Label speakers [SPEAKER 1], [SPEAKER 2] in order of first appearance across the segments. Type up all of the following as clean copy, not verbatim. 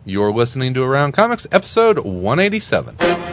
[SPEAKER 1] You're listening to Around Comics, episode 187.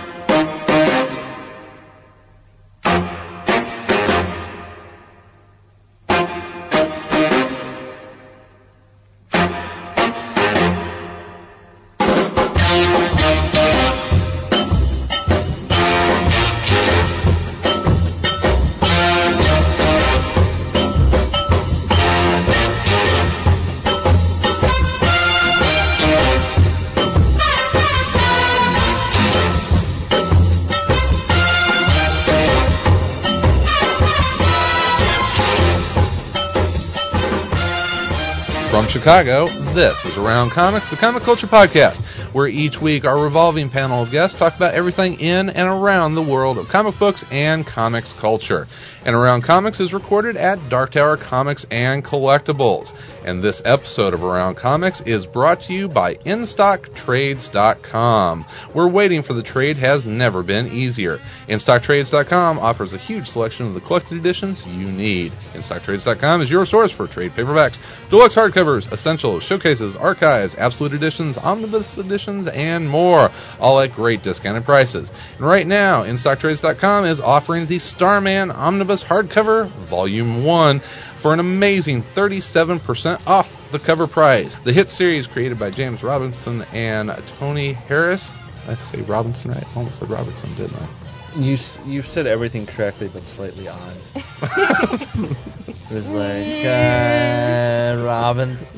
[SPEAKER 1] From Chicago, this is Around Comics, the comic culture podcast, where each week our revolving panel of guests talk about everything in and around the world of comic books and comics culture. And Around Comics is recorded at Dark Tower Comics and Collectibles. And this episode of Around Comics is brought to you by InStockTrades.com. Where waiting for the trade has never been easier. InStockTrades.com offers a huge selection of the collected editions you need. InStockTrades.com is your source for trade paperbacks, deluxe hardcovers, essentials, showcases, archives, absolute editions, omnibus editions, and more, all at great discounted prices. And right now, InStockTrades.com is offering the Starman Omnibus Hardcover Volume 1 for an amazing 37% off the cover price. The hit series created by James Robinson and Tony Harris. Did I say Robinson right? I almost said Robertson, didn't I?
[SPEAKER 2] You've said everything correctly, but slightly odd. It was like Robinson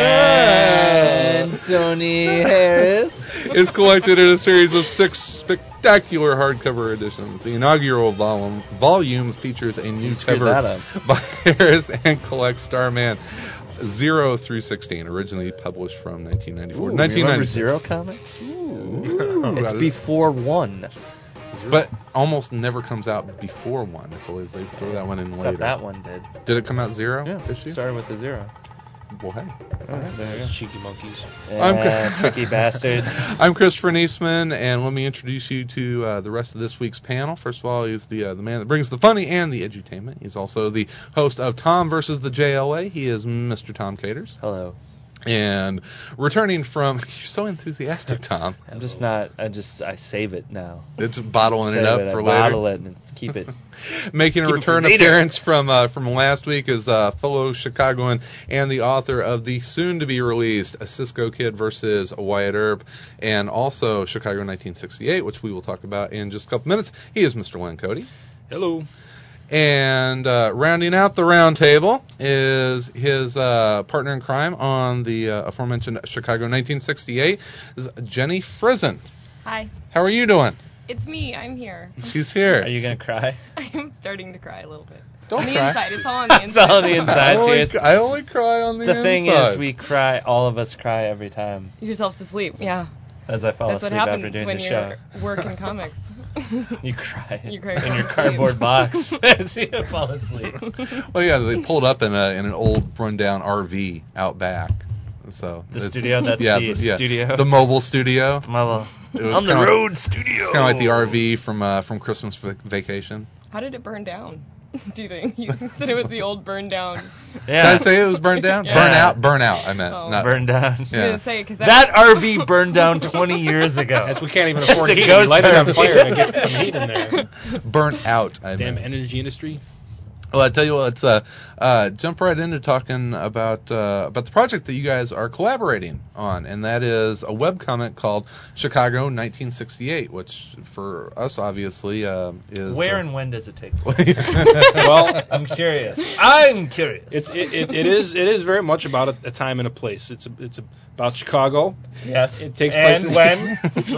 [SPEAKER 2] and Tony Harris.
[SPEAKER 1] Is collected in a series of 6 spectacular hardcover editions. The inaugural volume features a new cover by Harris and collects Starman 0 through 16, originally published from 1994.
[SPEAKER 2] Ooh, remember Zero Comics? Ooh. It's before 1.
[SPEAKER 1] But almost never comes out before 1. It's always they throw that one in later.
[SPEAKER 2] Except that one did.
[SPEAKER 1] Did it come out 0?
[SPEAKER 2] Yeah,
[SPEAKER 1] issue?
[SPEAKER 2] Started with the 0.
[SPEAKER 1] Well, hey.
[SPEAKER 2] All right, there you go.
[SPEAKER 3] Cheeky monkeys.
[SPEAKER 2] Tricky bastards.
[SPEAKER 1] I'm Christopher Niesman, and let me introduce you to the rest of this week's panel. First of all, he's the man that brings the funny and the edutainment. He's also the host of Tom versus the JLA. He is Mr. Tom Caters.
[SPEAKER 2] Hello.
[SPEAKER 1] And returning from... You're so enthusiastic, Tom.
[SPEAKER 2] I'm just not... I save it now.
[SPEAKER 1] It's bottling it up for later.
[SPEAKER 2] Bottle it and keep it.
[SPEAKER 1] Making a return appearance from last week is fellow Chicagoan and the author of the soon-to-be-released Cisco Kid versus Wyatt Earp, and also Chicago 1968, which we will talk about in just a couple minutes. He is Mr. Len Cody.
[SPEAKER 3] Hello.
[SPEAKER 1] And rounding out the round table is his partner in crime on the aforementioned Chicago 1968, is Jenny Frison.
[SPEAKER 4] Hi.
[SPEAKER 1] How are you doing?
[SPEAKER 4] It's me. I'm here.
[SPEAKER 1] She's here.
[SPEAKER 2] Are you going to cry?
[SPEAKER 4] I am starting to cry a little bit.
[SPEAKER 1] Don't
[SPEAKER 4] on the
[SPEAKER 1] cry.
[SPEAKER 4] inside. It's all on the inside.
[SPEAKER 2] It's all on the inside.
[SPEAKER 1] I only cry on the inside.
[SPEAKER 2] The thing is, we cry. All of us cry every time.
[SPEAKER 4] Yourself to sleep. Yeah.
[SPEAKER 2] As I fall
[SPEAKER 4] That's what
[SPEAKER 2] asleep after
[SPEAKER 4] happens
[SPEAKER 2] doing
[SPEAKER 4] when
[SPEAKER 2] the
[SPEAKER 4] you
[SPEAKER 2] show.
[SPEAKER 4] work in comics.
[SPEAKER 2] You cry.
[SPEAKER 4] You cry
[SPEAKER 2] in
[SPEAKER 4] when
[SPEAKER 2] your
[SPEAKER 4] you
[SPEAKER 2] cardboard
[SPEAKER 4] sleep.
[SPEAKER 2] box as you fall asleep.
[SPEAKER 1] Well, yeah, they pulled up in an old run-down RV out back. So
[SPEAKER 2] the studio. That's the studio.
[SPEAKER 1] The mobile studio.
[SPEAKER 2] It was on the road studio.
[SPEAKER 1] It's kind of like the RV from Christmas Vacation.
[SPEAKER 4] How did it burn down? Do you think? You said it was the old burned down.
[SPEAKER 1] Yeah. Did I say it was burned down?
[SPEAKER 4] Yeah.
[SPEAKER 1] Burn out. I meant
[SPEAKER 2] not burned down.
[SPEAKER 1] Yeah.
[SPEAKER 4] Say,
[SPEAKER 2] that RV burned down 20 years ago.
[SPEAKER 3] As we can't even afford heat. Light it on fire and get some heat in there.
[SPEAKER 1] Burnt out.
[SPEAKER 3] Damn energy industry.
[SPEAKER 1] Well, I tell you what, let's jump right into talking about the project that you guys are collaborating on, and that is a webcomic called Chicago 1968, which for us obviously is.
[SPEAKER 2] Where and when does it take place?
[SPEAKER 3] Well,
[SPEAKER 2] I'm curious.
[SPEAKER 3] It is very much about a time and a place. It's about Chicago.
[SPEAKER 2] Yes.
[SPEAKER 3] It takes place
[SPEAKER 2] and when?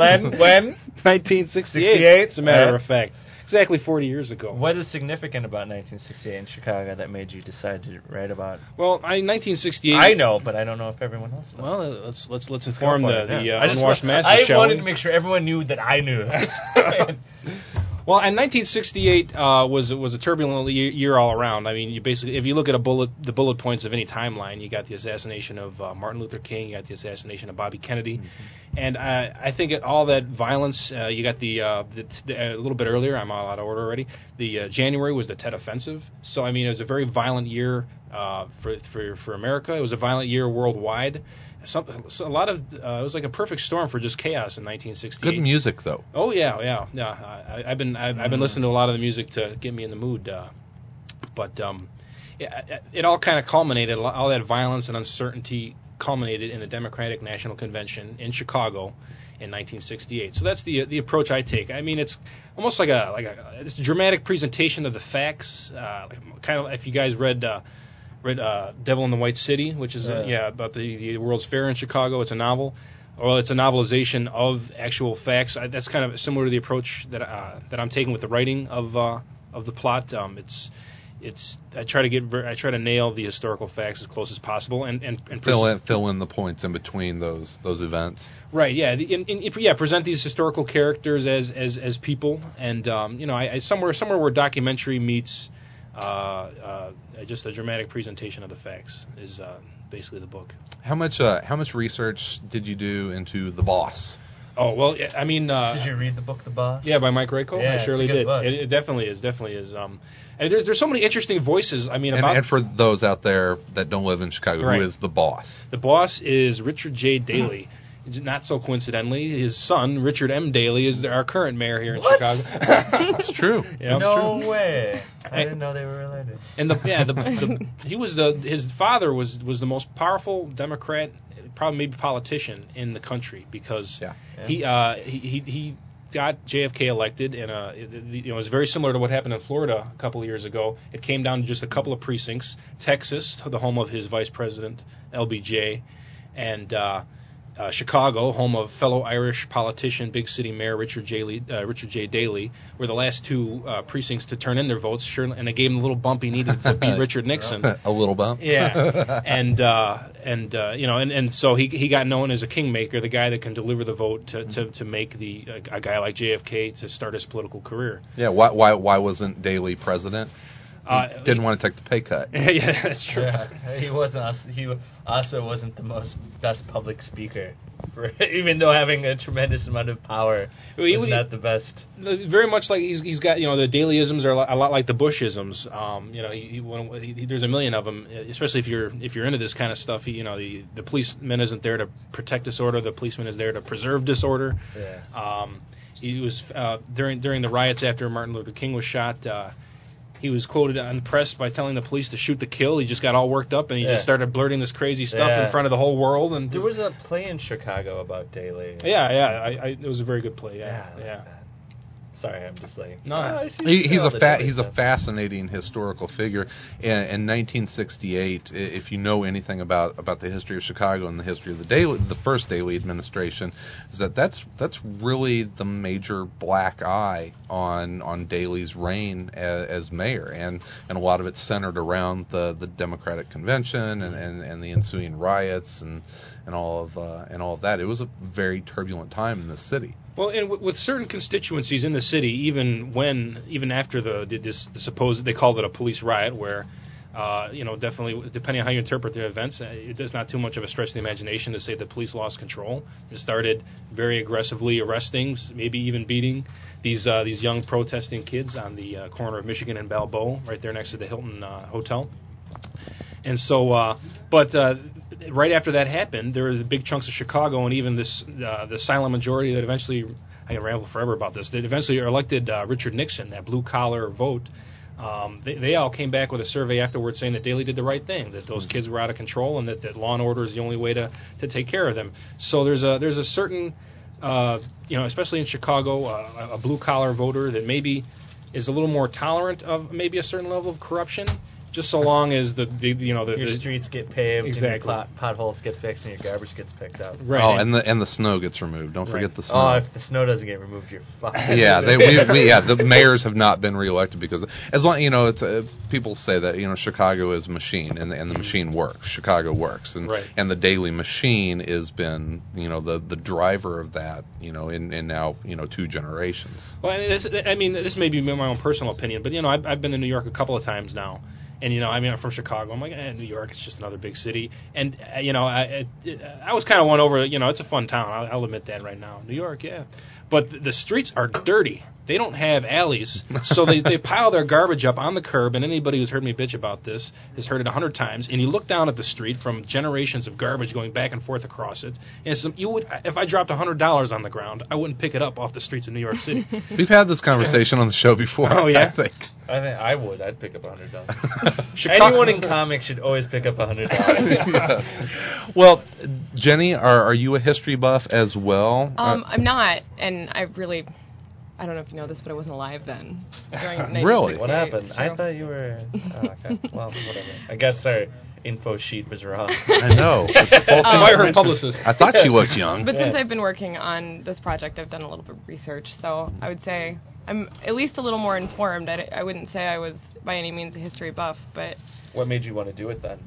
[SPEAKER 3] 1968. It's a matter of fact. Exactly 40 years ago.
[SPEAKER 2] What is significant about 1968 in Chicago that made you decide to write about?
[SPEAKER 3] Well, 1968.
[SPEAKER 2] I know, but I don't know if everyone else knows.
[SPEAKER 3] Well, let's inform the unwashed masses.
[SPEAKER 2] I wanted to make sure everyone knew that I knew.
[SPEAKER 3] Well, and 1968 was a turbulent year all around. I mean, you basically, if you look at the bullet points of any timeline, you got the assassination of Martin Luther King, you got the assassination of Bobby Kennedy, and I think all that violence. You got a little bit earlier. I'm all out of order already. The January was the Tet Offensive. So I mean, it was a very violent year for America. It was a violent year worldwide. a lot of it was like a perfect storm for just chaos in 1968.
[SPEAKER 1] Good music, though.
[SPEAKER 3] Oh yeah. I've been listening to a lot of the music to get me in the mood. It all kind of culminated. All that violence and uncertainty culminated in the Democratic National Convention in Chicago in 1968. So that's the approach I take. I mean, it's almost like it's a dramatic presentation of the facts. Kind of if you guys read Devil in the White City, which is about the World's Fair in Chicago. It's a novel. Well, it's a novelization of actual facts. That's kind of similar to the approach that I'm taking with the writing of the plot. I try to nail the historical facts as close as possible and
[SPEAKER 1] fill in the points in between those events.
[SPEAKER 3] Right. Yeah. Present these historical characters as people, and I somewhere where documentary meets just a dramatic presentation of the facts is basically the book.
[SPEAKER 1] How much research did you do into The Boss?
[SPEAKER 3] Oh, well, I mean...
[SPEAKER 5] did you read the book The Boss?
[SPEAKER 3] Yeah, by Mike Rako?
[SPEAKER 5] Yeah,
[SPEAKER 3] I surely
[SPEAKER 5] it's a good
[SPEAKER 3] did.
[SPEAKER 5] book.
[SPEAKER 3] It definitely is. And there's so many interesting voices. I mean,
[SPEAKER 1] and for those out there that don't live in Chicago,
[SPEAKER 3] right.
[SPEAKER 1] Who is The Boss?
[SPEAKER 3] The Boss is Richard J. Daley. Not so coincidentally, his son, Richard M. Daley, is our current mayor here in Chicago.
[SPEAKER 1] That's true.
[SPEAKER 3] Yeah,
[SPEAKER 5] no way. I didn't know they were related.
[SPEAKER 3] And his father was the most powerful Democrat, probably maybe politician in the country because he got JFK elected, and it was very similar to what happened in Florida a couple of years ago. It came down to just a couple of precincts. Texas, the home of his vice president, LBJ, and Chicago, home of fellow Irish politician, big city mayor Richard J. Daley, were the last two precincts to turn in their votes. Sure, and it gave him the little bump he needed to beat Richard Nixon.
[SPEAKER 1] A little bump.
[SPEAKER 3] Yeah, and so he got known as a kingmaker, the guy that can deliver the vote to make a guy like JFK to start his political career.
[SPEAKER 1] Yeah. Why wasn't Daley president? Didn't want to take the pay cut.
[SPEAKER 3] Yeah, that's true.
[SPEAKER 5] Yeah, he wasn't. He also wasn't the best public speaker, even though having a tremendous amount of power. Was not the best.
[SPEAKER 3] Very much like he's got the Daleyisms are a lot like the Bushisms. There's a million of them, especially if you're into this kind of stuff. The policeman isn't there to protect disorder. The policeman is there to preserve disorder.
[SPEAKER 5] Yeah.
[SPEAKER 3] He was during the riots after Martin Luther King was shot. He was quoted on the press by telling the police to shoot to kill. He just got all worked up and he just started blurting this crazy stuff in front of the whole world. And
[SPEAKER 5] there was a play in Chicago about Daley.
[SPEAKER 3] Yeah. It was a very good play. Yeah.
[SPEAKER 5] Sorry, I'm just like...
[SPEAKER 3] No,
[SPEAKER 1] he's a fascinating historical figure. In 1968, if you know anything about the history of Chicago and the history of the first Daley administration, is that's really the major black eye on Daley's reign as mayor, and a lot of it centered around the Democratic Convention and the ensuing riots and all of that. It was a very turbulent time in the city.
[SPEAKER 3] Well, and with certain constituencies in the city, even after this supposed, they called it a police riot, where definitely depending on how you interpret the events, it's not too much of a stretch of the imagination to say the police lost control. It started very aggressively arresting, maybe even beating these young protesting kids on the corner of Michigan and Balboa, right there next to the Hilton Hotel. And so, right after that happened, there were the big chunks of Chicago, and even the silent majority that eventually, I can ramble forever about this, that eventually elected Richard Nixon, that blue-collar vote. They all came back with a survey afterwards saying that Daley did the right thing, that those kids were out of control, and that law and order is the only way to take care of them. So there's a certain, especially in Chicago, a blue-collar voter that maybe is a little more tolerant of maybe a certain level of corruption, just so long as your
[SPEAKER 5] streets get paved,
[SPEAKER 3] exactly,
[SPEAKER 5] and your potholes get fixed, and your garbage gets picked up.
[SPEAKER 3] Right.
[SPEAKER 1] Oh, and the snow gets removed. Don't forget the snow.
[SPEAKER 5] Oh, if the snow doesn't get removed, you're fucked.
[SPEAKER 1] Yeah, the mayors have not been reelected because as long it's people say that Chicago is a machine and the machine works. Chicago works, and the Daley machine has been the driver of that in now 2 generations.
[SPEAKER 3] Well, this may be my own personal opinion, but I've been to New York a couple of times now. And I'm from Chicago. I'm like, New York, it's just another big city. And I was kind of won over. It's a fun town. I'll admit that right now. New York, yeah. But the streets are dirty. They don't have alleys, so they pile their garbage up on the curb. And anybody who's heard me bitch about this has heard it 100 times. And you look down at the street from generations of garbage going back and forth across it. And if I dropped $100 on the ground, I wouldn't pick it up off the streets of New York City.
[SPEAKER 1] We've had this conversation on the show before.
[SPEAKER 3] Oh yeah,
[SPEAKER 1] I think
[SPEAKER 5] I would. I'd pick up $100. Anyone in comics should always pick up $100.
[SPEAKER 1] Well, Jenny, are you a history buff as well?
[SPEAKER 4] I'm not, and I don't know if you know this, but I wasn't alive then.
[SPEAKER 1] Really?
[SPEAKER 5] What happened? I thought you were... Oh, okay. Well, whatever. I guess our info sheet was wrong.
[SPEAKER 1] I know.
[SPEAKER 3] Her publicist.
[SPEAKER 1] I thought she looked young.
[SPEAKER 4] But since I've been working on this project, I've done a little bit of research, so I would say I'm at least a little more informed. I wouldn't say I was by any means a history buff, but...
[SPEAKER 5] What made you want to do it then?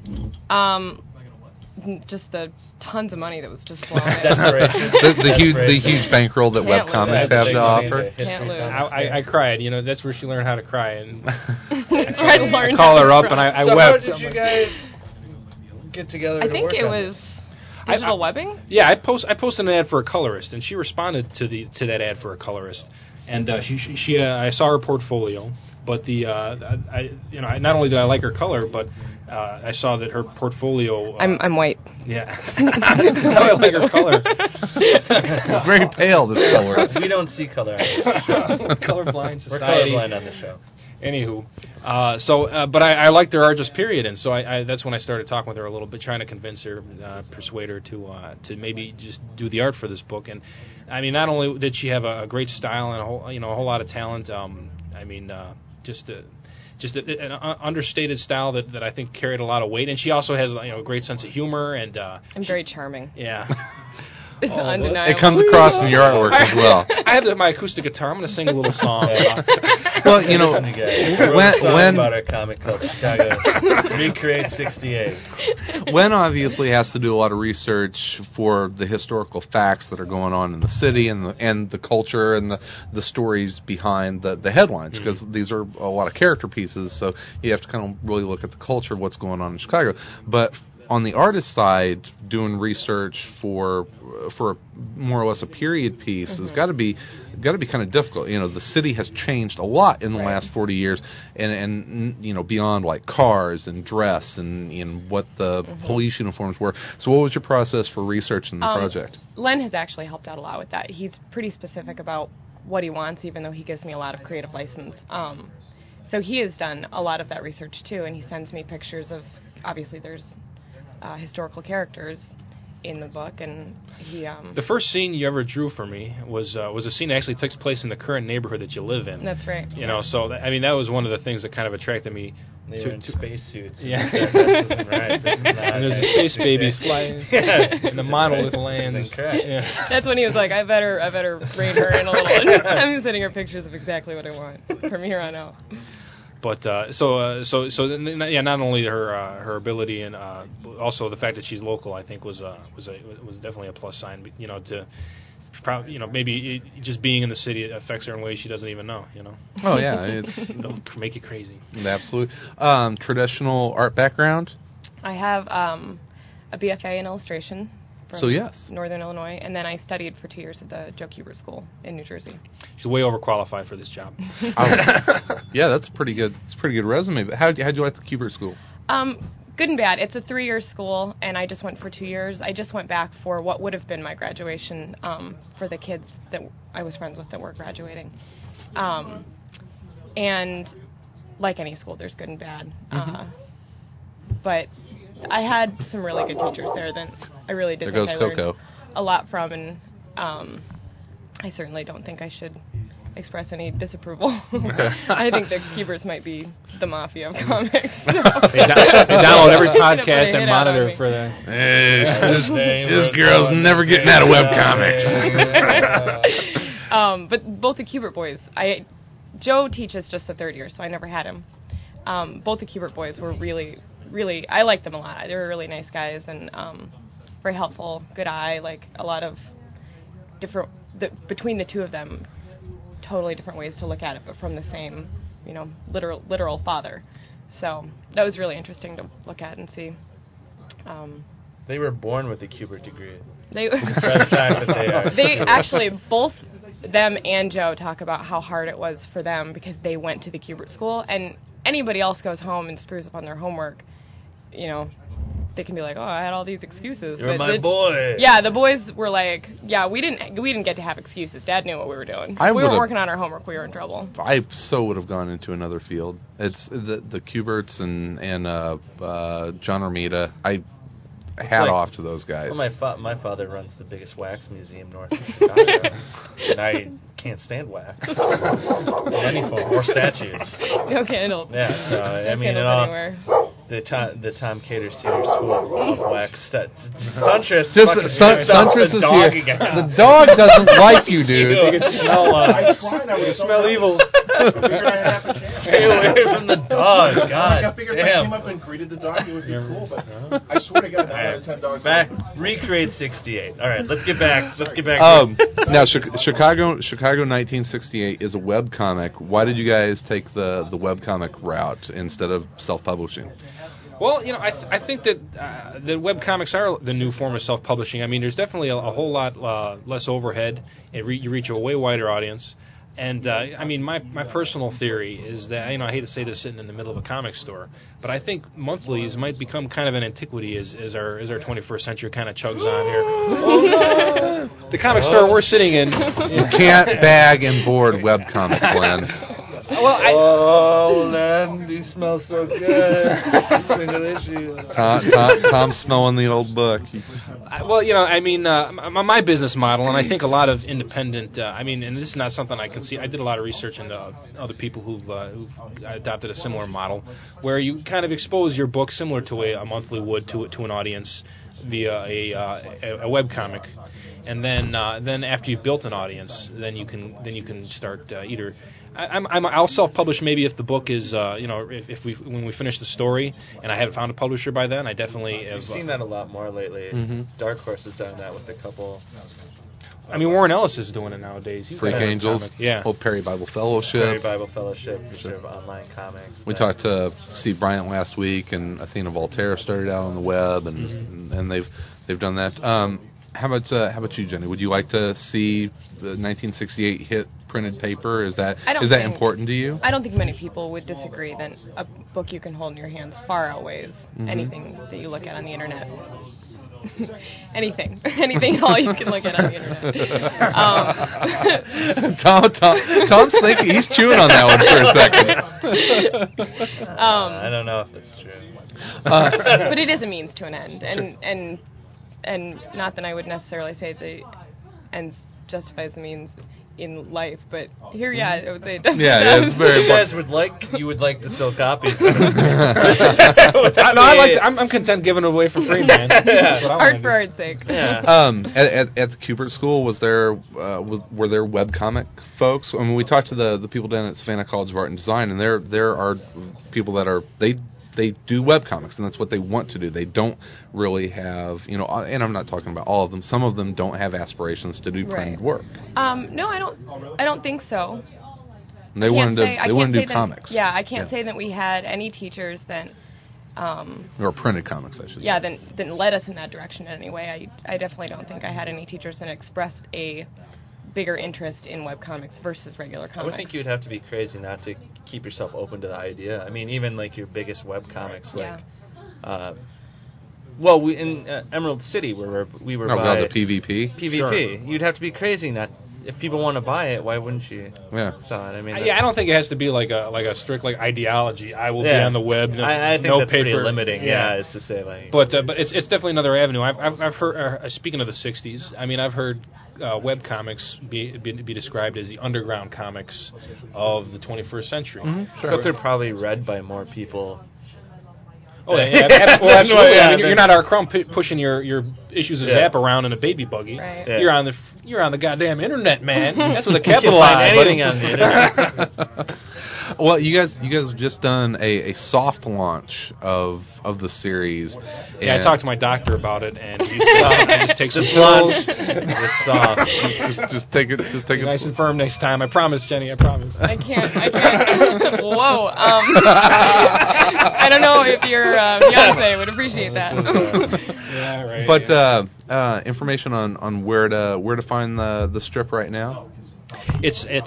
[SPEAKER 4] Just the tons of money that was just flowing in.
[SPEAKER 5] Desperation.
[SPEAKER 1] the huge bankroll that
[SPEAKER 4] Can't
[SPEAKER 1] webcomics
[SPEAKER 4] lose.
[SPEAKER 1] have to offer.
[SPEAKER 4] Can't lose.
[SPEAKER 3] I cried. That's where she learned how to cry. And
[SPEAKER 4] That's where I learned.
[SPEAKER 3] Call her up, and I
[SPEAKER 5] so
[SPEAKER 3] wept.
[SPEAKER 5] How did you guys get together?
[SPEAKER 4] I
[SPEAKER 5] to
[SPEAKER 4] think
[SPEAKER 5] work
[SPEAKER 4] it
[SPEAKER 5] on
[SPEAKER 4] was
[SPEAKER 5] this?
[SPEAKER 4] digital webbing.
[SPEAKER 3] Yeah, I posted an ad for a colorist, and she responded to that ad for a colorist. And I saw her portfolio, but not only did I like her color, but I saw that her portfolio.
[SPEAKER 4] I'm white.
[SPEAKER 3] Yeah, I like her color.
[SPEAKER 1] It's very pale, this color.
[SPEAKER 5] We don't see color on this show.
[SPEAKER 3] Colorblind society.
[SPEAKER 5] We're colorblind on the show.
[SPEAKER 3] Anywho, but I liked her art just period, and so that's when I started talking with her a little bit, trying to convince her, persuade her to maybe just do the art for this book. And I mean, not only did she have a great style and a whole lot of talent, just an understated style that I think carried a lot of weight, and she also has a great sense of humor and.
[SPEAKER 4] I'm very charming.
[SPEAKER 3] Yeah.
[SPEAKER 4] It's undeniable.
[SPEAKER 1] It comes across in your artwork as well.
[SPEAKER 3] I have my acoustic guitar. I'm going to sing a little song.
[SPEAKER 1] Well,
[SPEAKER 5] when about our comic club Chicago recreate '68.
[SPEAKER 1] Wen obviously has to do a lot of research for the historical facts that are going on in the city and the culture and the stories behind the headlines, because these are a lot of character pieces. So you have to kind of really look at the culture of what's going on in Chicago. But on the artist side, doing research for more or less a period piece has got to be kind of difficult. The city has changed a lot in the last 40 years, and beyond like cars and dress and what the police uniforms were. So, what was your process for researching the project?
[SPEAKER 4] Len has actually helped out a lot with that. He's pretty specific about what he wants, even though he gives me a lot of creative license. So he has done a lot of that research too, and he sends me pictures of. Obviously, there's historical characters in the book, and he.
[SPEAKER 3] The first scene you ever drew for me was a scene that actually takes place in the current neighborhood that you live in.
[SPEAKER 4] That's right.
[SPEAKER 3] So that was one of the things that kind of attracted me.
[SPEAKER 5] They were in spacesuits.
[SPEAKER 3] Yeah.
[SPEAKER 5] This isn't right. This is not
[SPEAKER 3] and there's the space babies flying in the monolith lands.
[SPEAKER 5] Yeah.
[SPEAKER 4] That's when he was like, I better rein her in a little. I'm sending her pictures of exactly what I want from here on out.
[SPEAKER 3] But not only her ability and also the fact that she's local, I think was definitely a plus sign. Maybe just being in the city affects her in ways she doesn't even know.
[SPEAKER 1] Oh yeah, it's
[SPEAKER 3] it'll make you crazy.
[SPEAKER 1] Absolutely. Traditional art background.
[SPEAKER 4] I have a BFA in illustration.
[SPEAKER 1] So yes,
[SPEAKER 4] Northern Illinois, and then I studied for 2 years at the Joe Kubert School in New Jersey.
[SPEAKER 3] She's way overqualified for this job.
[SPEAKER 1] Yeah, that's pretty good. It's a pretty good resume. But how'd you like the Kubert School?
[SPEAKER 4] Good and bad. It's a 3-year school, and I just went for 2 years. I just went back for what would have been my graduation for the kids that I was friends with that were graduating. And like any school, there's good and bad. But I had some really good teachers there that I really did think I learned a lot from, and I certainly don't think I should express any disapproval. I think the Kuberts might be the mafia of comics. So.
[SPEAKER 3] They download every podcast and monitor for the...
[SPEAKER 1] This girl's never getting out of webcomics.
[SPEAKER 4] But both the Kubert boys, Joe teaches just the 3rd year, so I never had him. Both the Kubert boys were really, I liked them a lot. They were really nice guys and very helpful, good eye, like a lot of different, between the two of them, totally different ways to look at it, but from the same, literal father. So that was really interesting to look at and see.
[SPEAKER 5] They were born with a Kubert degree.
[SPEAKER 4] They
[SPEAKER 5] For the fact that they are.
[SPEAKER 4] They actually, both them and Joe talk about how hard it was for them because they went to the Kubert school, and anybody else goes home and screws up on their homework, you know, they can be like, oh, I had all these excuses.
[SPEAKER 5] You're my boy.
[SPEAKER 4] Yeah, the boys were like, yeah, we didn't get to have excuses. Dad knew what we were doing. If we weren't working on our homework, we were in trouble.
[SPEAKER 1] I so would have gone into another field. It's the Kuberts and John Romita. Hat off to those guys.
[SPEAKER 5] Well, my father runs the biggest wax museum north of Chicago, and I can't stand wax in any form or statues.
[SPEAKER 4] No candles.
[SPEAKER 5] Yeah, so I mean,
[SPEAKER 4] anywhere.
[SPEAKER 5] The Tom Cater Senior School of Wax. Suntress.
[SPEAKER 1] Suntress is here. The dog doesn't like you, dude.
[SPEAKER 3] You can smell.
[SPEAKER 6] I tried. I
[SPEAKER 3] you smell evil.
[SPEAKER 5] Stay away from the dog. God
[SPEAKER 6] I figured if I came up and greeted the dog, it would be cool. But I swear to God, 9 out of 10 dogs.
[SPEAKER 5] Back. Recreate 68. All right, let's get back.
[SPEAKER 1] Now, Chicago 1968 is a webcomic. Why did you guys take the webcomic route instead of self-publishing?
[SPEAKER 3] Well, you know, I think that the webcomics are the new form of self-publishing. I mean, there's definitely a whole lot less overhead. You reach a way wider audience. And, I mean, my personal theory is that, you know, I hate to say this sitting in the middle of a comic store, but I think monthlies might become kind of an antiquity as our 21st century kind of chugs on here. Oh, no! The comic store we're sitting in.
[SPEAKER 1] You can't bag and board webcomics, Glenn.
[SPEAKER 5] Well, Len, you smell so good. Single issue.
[SPEAKER 1] Tom's smelling the old book.
[SPEAKER 3] Well, you know, I mean, my business model, and I think a lot of independent, and this is not something I can see. I did a lot of research into other people who've adopted a similar model, where you kind of expose your book similar to a monthly would to an audience via a webcomic. And then after you've built an audience, then you can start either. I'll self-publish maybe if the book is when we finish the story and I haven't found a publisher by then. I definitely have.
[SPEAKER 5] We've seen that a lot more lately.
[SPEAKER 1] Mm-hmm.
[SPEAKER 5] Dark Horse has done that with a couple.
[SPEAKER 3] I mean, Warren Ellis is doing it nowadays. He's
[SPEAKER 1] Freak Angels, Old Perry Bible Fellowship.
[SPEAKER 5] Perry Bible Fellowship, sort of online comics.
[SPEAKER 1] We talked to Steve Bryant last week, and Athena Voltaire started out on the web, and they've done that. How about you, Jenny? Would you like to see the 1968 hit printed paper? Is that important to you?
[SPEAKER 4] I don't think many people would disagree that a book you can hold in your hands far outweighs anything that you look at on the internet. anything all you can look at on the internet.
[SPEAKER 1] Tom's thinking, he's chewing on that one for a second.
[SPEAKER 5] I don't know if it's true,
[SPEAKER 4] but it is a means to an end, and not that I would necessarily say the ends justifies the means in life, but here, I would say it does.
[SPEAKER 1] Yeah, it's very.
[SPEAKER 5] You would like to sell copies.
[SPEAKER 3] I'm content giving it away for free, man.
[SPEAKER 4] Art for art's sake.
[SPEAKER 5] Yeah.
[SPEAKER 1] At the Kubert School, were there webcomic folks? I mean, we talked to the people down at Savannah College of Art and Design, and there are people that they do webcomics, and that's what they want to do. They don't really have, and I'm not talking about all of them. Some of them don't have aspirations to do printed work.
[SPEAKER 4] No, I don't think so.
[SPEAKER 1] And they wanted to do comics.
[SPEAKER 4] Yeah, I can't say that we had any teachers that
[SPEAKER 1] or printed comics, I should say.
[SPEAKER 4] Yeah, that led us in that direction in any way. I definitely don't think I had any teachers that expressed a bigger interest in webcomics versus regular comics.
[SPEAKER 5] I would think you'd have to be crazy not to keep yourself open to the idea. I mean, even like your biggest webcomics, we in Emerald City, where we were by
[SPEAKER 1] the PvP.
[SPEAKER 5] Sure. You'd have to be crazy not. If people want to buy it, why wouldn't you?
[SPEAKER 1] Yeah.
[SPEAKER 5] Sell it? I mean,
[SPEAKER 3] I don't think it has to be like a strict ideology. I will be on the web.
[SPEAKER 5] I think
[SPEAKER 3] no
[SPEAKER 5] that's
[SPEAKER 3] paper.
[SPEAKER 5] Pretty limiting. Yeah, is to say
[SPEAKER 3] But it's definitely another avenue. I've heard. Speaking of the '60s, I mean, I've heard webcomics be described as the underground comics of the 21st century.
[SPEAKER 5] Mm-hmm. Sure. Except they're probably read by more people.
[SPEAKER 3] Oh, yeah, absolutely. I mean, you're not our Crumb pushing your issues of Zap around in a baby buggy.
[SPEAKER 4] Right.
[SPEAKER 3] Yeah. You're on the goddamn internet, man. That's what a capital I.
[SPEAKER 5] Anything on the
[SPEAKER 1] Well, you guys have just done a soft launch of the series.
[SPEAKER 3] Yeah, I talked to my doctor about it, and he said, just take some pills. Just soft.
[SPEAKER 1] Just take it. Just take it
[SPEAKER 3] nice and firm next time. I promise, Jenny. I promise.
[SPEAKER 4] I can't. Whoa. I don't know if your fiance would appreciate that.
[SPEAKER 3] Yeah, right.
[SPEAKER 1] But information on where to find the strip right now.
[SPEAKER 3] It's at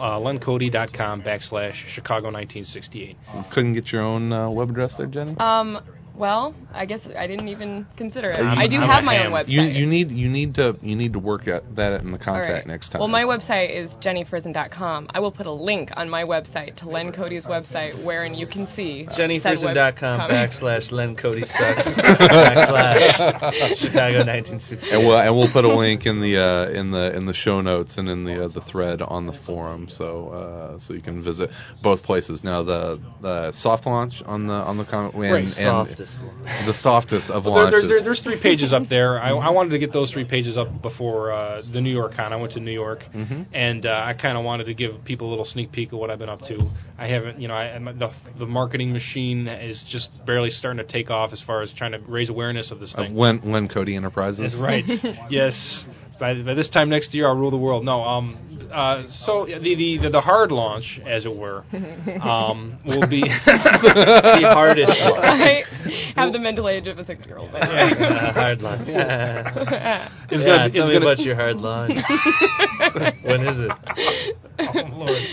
[SPEAKER 3] lencody.com/Chicago1968.
[SPEAKER 1] Couldn't get your own web address there, Jenny?
[SPEAKER 4] Well, I guess I didn't even consider it. I do have my own website.
[SPEAKER 1] You need to work at that in the contract next time.
[SPEAKER 4] Well, my website is jennyfrizen.com. I will put a link on my website to Len Cody's website, wherein you can see
[SPEAKER 5] jennyfrizen.com/LenCodySucks /Chicago1968.
[SPEAKER 1] And we'll put a link in the show notes and in the thread on the forum, so you can visit both places. Now the soft launch on the comment the softest of launches.
[SPEAKER 3] There's 3 pages up there. I wanted to get those 3 pages up before the New York Con. I went to New York, and I kind of wanted to give people a little sneak peek of what I've been up to. I haven't, the marketing machine is just barely starting to take off as far as trying to raise awareness of this thing.
[SPEAKER 1] Of Len Cody Enterprises.
[SPEAKER 3] That's right. Yes. By this time next year, I'll rule the world. No, so the hard launch, as it were, will be the hardest one.
[SPEAKER 4] I have the mental age of a 6-year-old.
[SPEAKER 5] Hard launch. Tell me about your hard launch. When is it?
[SPEAKER 3] Oh, Lord.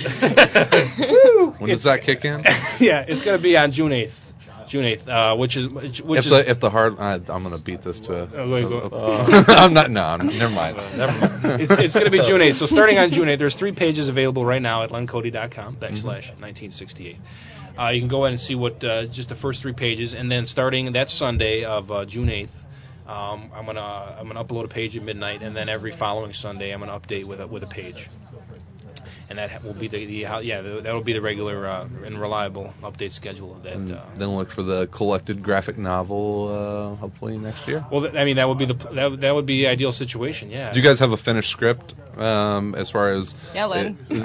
[SPEAKER 1] When does that kick in?
[SPEAKER 3] Yeah, it's going to be on June 8th. June 8th, which is
[SPEAKER 1] if the hard. I'm going to beat this to. I'm not. No, never mind.
[SPEAKER 3] It's going to be June 8th. So starting on June 8th, there's 3 pages available right now at lencody.com/1968. You can go ahead and see what just the first 3 pages, and then starting that Sunday of June 8th, I'm gonna upload a page at midnight, and then every following Sunday I'm gonna update with a page. And that will be that will be the regular and reliable update schedule of that.
[SPEAKER 1] Then look for the collected graphic novel, hopefully next year.
[SPEAKER 3] Well, that would be that would be the ideal situation. Yeah.
[SPEAKER 1] Do you guys have a finished script as far as?
[SPEAKER 4] Yeah, Len.
[SPEAKER 1] Is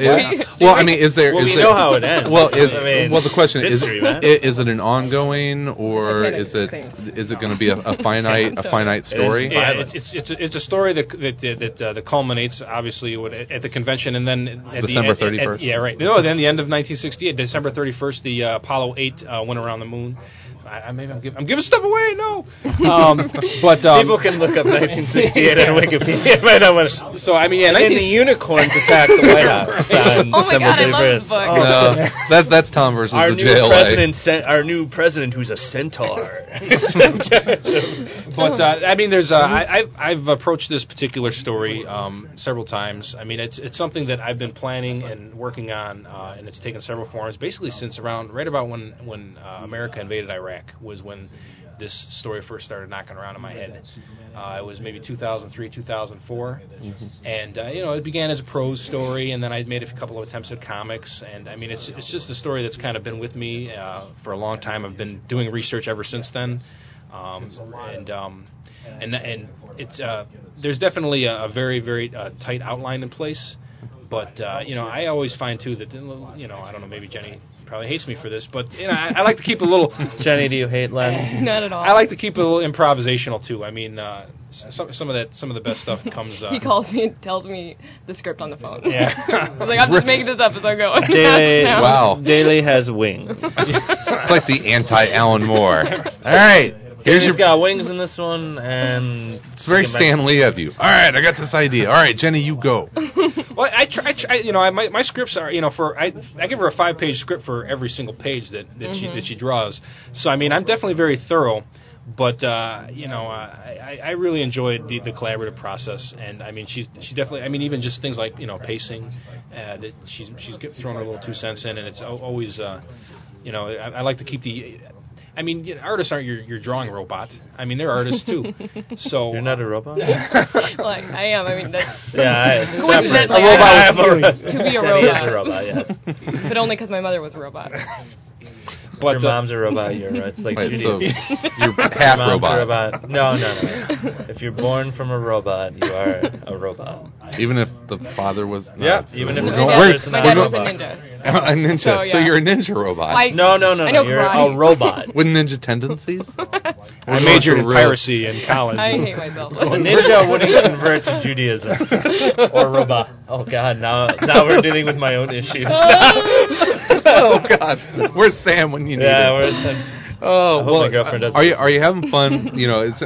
[SPEAKER 1] there?
[SPEAKER 5] Well, we know how it ends.
[SPEAKER 1] Well, the question is it an ongoing or is it going to be a finite story?
[SPEAKER 3] It's a story that culminates obviously at the convention, and then. At
[SPEAKER 1] December 31st.
[SPEAKER 3] Yeah, right. No, then the end of 1968, December 31st, the Apollo 8 went around the moon. I'm giving stuff away. No, but
[SPEAKER 5] people can look up 1968 on Wikipedia.
[SPEAKER 3] So I mean, yeah,
[SPEAKER 5] and the unicorns attack the White House on December 31st.
[SPEAKER 4] I love this book.
[SPEAKER 1] That's Tom versus the JLA.
[SPEAKER 5] Our new president, who's a centaur.
[SPEAKER 3] But I mean, there's I've approached this particular story several times. I mean, it's something that I've been planning and working on, and it's taken several forms. Basically, since right about when America invaded Iraq was when this story first started knocking around in my head. It was maybe 2003, 2004, and it began as a prose story, and then I made a couple of attempts at comics, and I mean it's just a story that's kind of been with me for a long time. I've been doing research ever since then, and it's there's definitely a very very tight outline in place. But, I always find, too, that, I don't know, maybe Jenny probably hates me for this, but, I like to keep a little...
[SPEAKER 5] Jenny, do you hate Len?
[SPEAKER 4] Not at all.
[SPEAKER 3] I like to keep a little improvisational, too. I mean, some of the best stuff comes...
[SPEAKER 4] He calls me and tells me the script on the phone.
[SPEAKER 3] Yeah.
[SPEAKER 4] I was like, I'm just making this up as I'm going.
[SPEAKER 5] Wow. Daly has wings.
[SPEAKER 1] It's like the anti-Alan Moore. All right.
[SPEAKER 5] He's got wings in this one, and
[SPEAKER 1] it's very Stan Lee of you. All right, I got this idea. All right, Jenny, you go.
[SPEAKER 3] Well, I try. My scripts are, I give her a 5-page script for every single page that she draws. So I mean, I'm definitely very thorough. But I really enjoyed the collaborative process, and I mean she's definitely. I mean even just things like pacing, that she's thrown her little 2 cents in, and it's always I like to keep the. I mean, artists aren't your drawing robot. I mean, they're artists too. So
[SPEAKER 5] you're not a robot.
[SPEAKER 4] Well, I am. I mean, that's
[SPEAKER 5] separate.
[SPEAKER 3] A robot
[SPEAKER 4] to be a
[SPEAKER 5] robot.
[SPEAKER 4] robot.
[SPEAKER 5] Is a robot, yes.
[SPEAKER 4] But only because my mother was a robot.
[SPEAKER 5] But your mom's a robot. You're right. It's like
[SPEAKER 1] so you're half robot.
[SPEAKER 5] No. If you're born from a robot, you are a robot.
[SPEAKER 1] Even if the father was...
[SPEAKER 5] even if
[SPEAKER 4] my dad was a ninja.
[SPEAKER 1] A ninja. So you're a ninja robot.
[SPEAKER 5] No. You're a robot.
[SPEAKER 1] With ninja tendencies?
[SPEAKER 3] I majored in piracy in college.
[SPEAKER 4] I hate myself.
[SPEAKER 5] A ninja wouldn't convert to Judaism. Or robot. Oh, God. Now we're dealing with my own issues.
[SPEAKER 1] Oh, God. Where's Sam when you need him?
[SPEAKER 5] Where's Sam?
[SPEAKER 1] Oh, well,
[SPEAKER 5] my girlfriend doesn't.
[SPEAKER 1] Are you having fun? It's...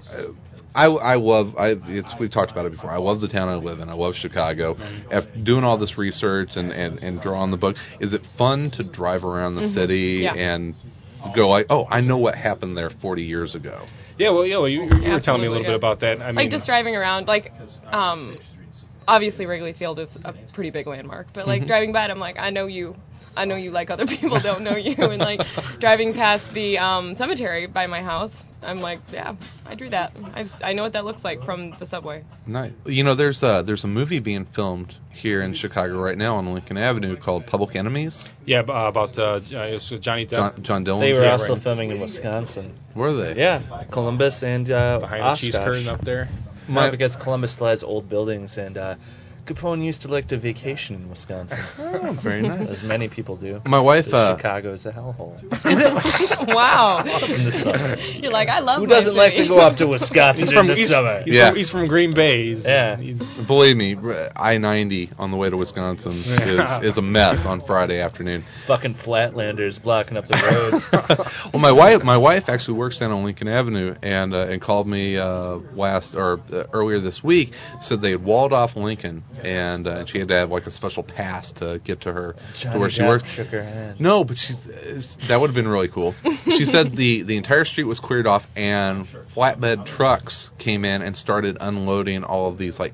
[SPEAKER 1] we've talked about it before. I love the town I live in. I love Chicago. After doing all this research and drawing the book, is it fun to drive around the city and go like, oh, I know what happened there 40 years ago?
[SPEAKER 3] Yeah, well, you were telling me a little bit about that. I mean,
[SPEAKER 4] just driving around, obviously Wrigley Field is a pretty big landmark, but driving by it, I'm like, I know you like other people don't know you, and driving past the cemetery by my house, I'm like, yeah, I drew that. I know what that looks like from the subway.
[SPEAKER 1] Nice. There's a movie being filmed here in Chicago right now on Lincoln Avenue called Public Enemies.
[SPEAKER 3] Yeah, about Johnny Depp.
[SPEAKER 1] John Dillon.
[SPEAKER 5] They were also filming in Wisconsin.
[SPEAKER 1] Were they?
[SPEAKER 5] Yeah, Columbus and
[SPEAKER 3] behind
[SPEAKER 5] Oshkosh.
[SPEAKER 3] the cheese curtain up there.
[SPEAKER 5] Because Columbus still has old buildings, and Capone used to like to vacation in Wisconsin.
[SPEAKER 1] Oh, very nice.
[SPEAKER 5] As many people do.
[SPEAKER 1] My wife...
[SPEAKER 5] Chicago is a hellhole.
[SPEAKER 4] Wow.
[SPEAKER 5] In the summer.
[SPEAKER 4] You're like, I love
[SPEAKER 5] Who doesn't like to go up to Wisconsin in the summer?
[SPEAKER 3] He's from Green Bay.
[SPEAKER 1] Believe me, I-90 on the way to Wisconsin is a mess on Friday afternoon.
[SPEAKER 5] Fucking flatlanders blocking up the roads.
[SPEAKER 1] Well, my wife actually works down on Lincoln Avenue and called me earlier this week. Said they had walled off Lincoln. And she had to have a special pass to get to her to where she works.
[SPEAKER 5] Shook her hand.
[SPEAKER 1] No, but that would have been really cool. She said the entire street was cleared off and flatbed trucks came in and started unloading all of these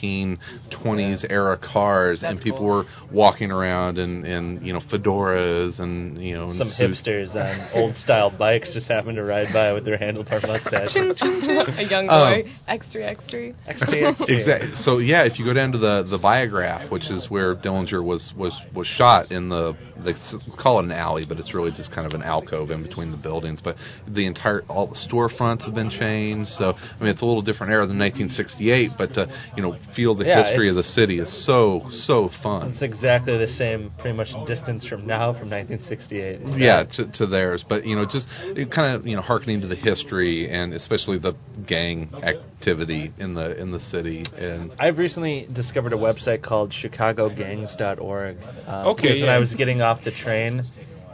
[SPEAKER 1] 1920s era cars, and people were walking around in fedoras and
[SPEAKER 5] some hipsters on old style bikes just happened to ride by with their handlebar mustaches.
[SPEAKER 4] A young boy, extra.
[SPEAKER 1] Exactly. So yeah, if you go down to the Biograph, which is where Dillinger was shot in they call it an alley, but it's really just kind of an alcove in between the buildings. But all the storefronts have been changed, so it's a little different era than 1968. But feel the history of the city is so fun.
[SPEAKER 5] It's exactly the same, pretty much distance from now from 1968.
[SPEAKER 1] Yeah, to theirs, but just kind of hearkening to the history and especially the gang activity in the city. And
[SPEAKER 5] I've recently discovered a website called ChicagoGangs.org.
[SPEAKER 4] Okay.
[SPEAKER 5] When I was getting off the train,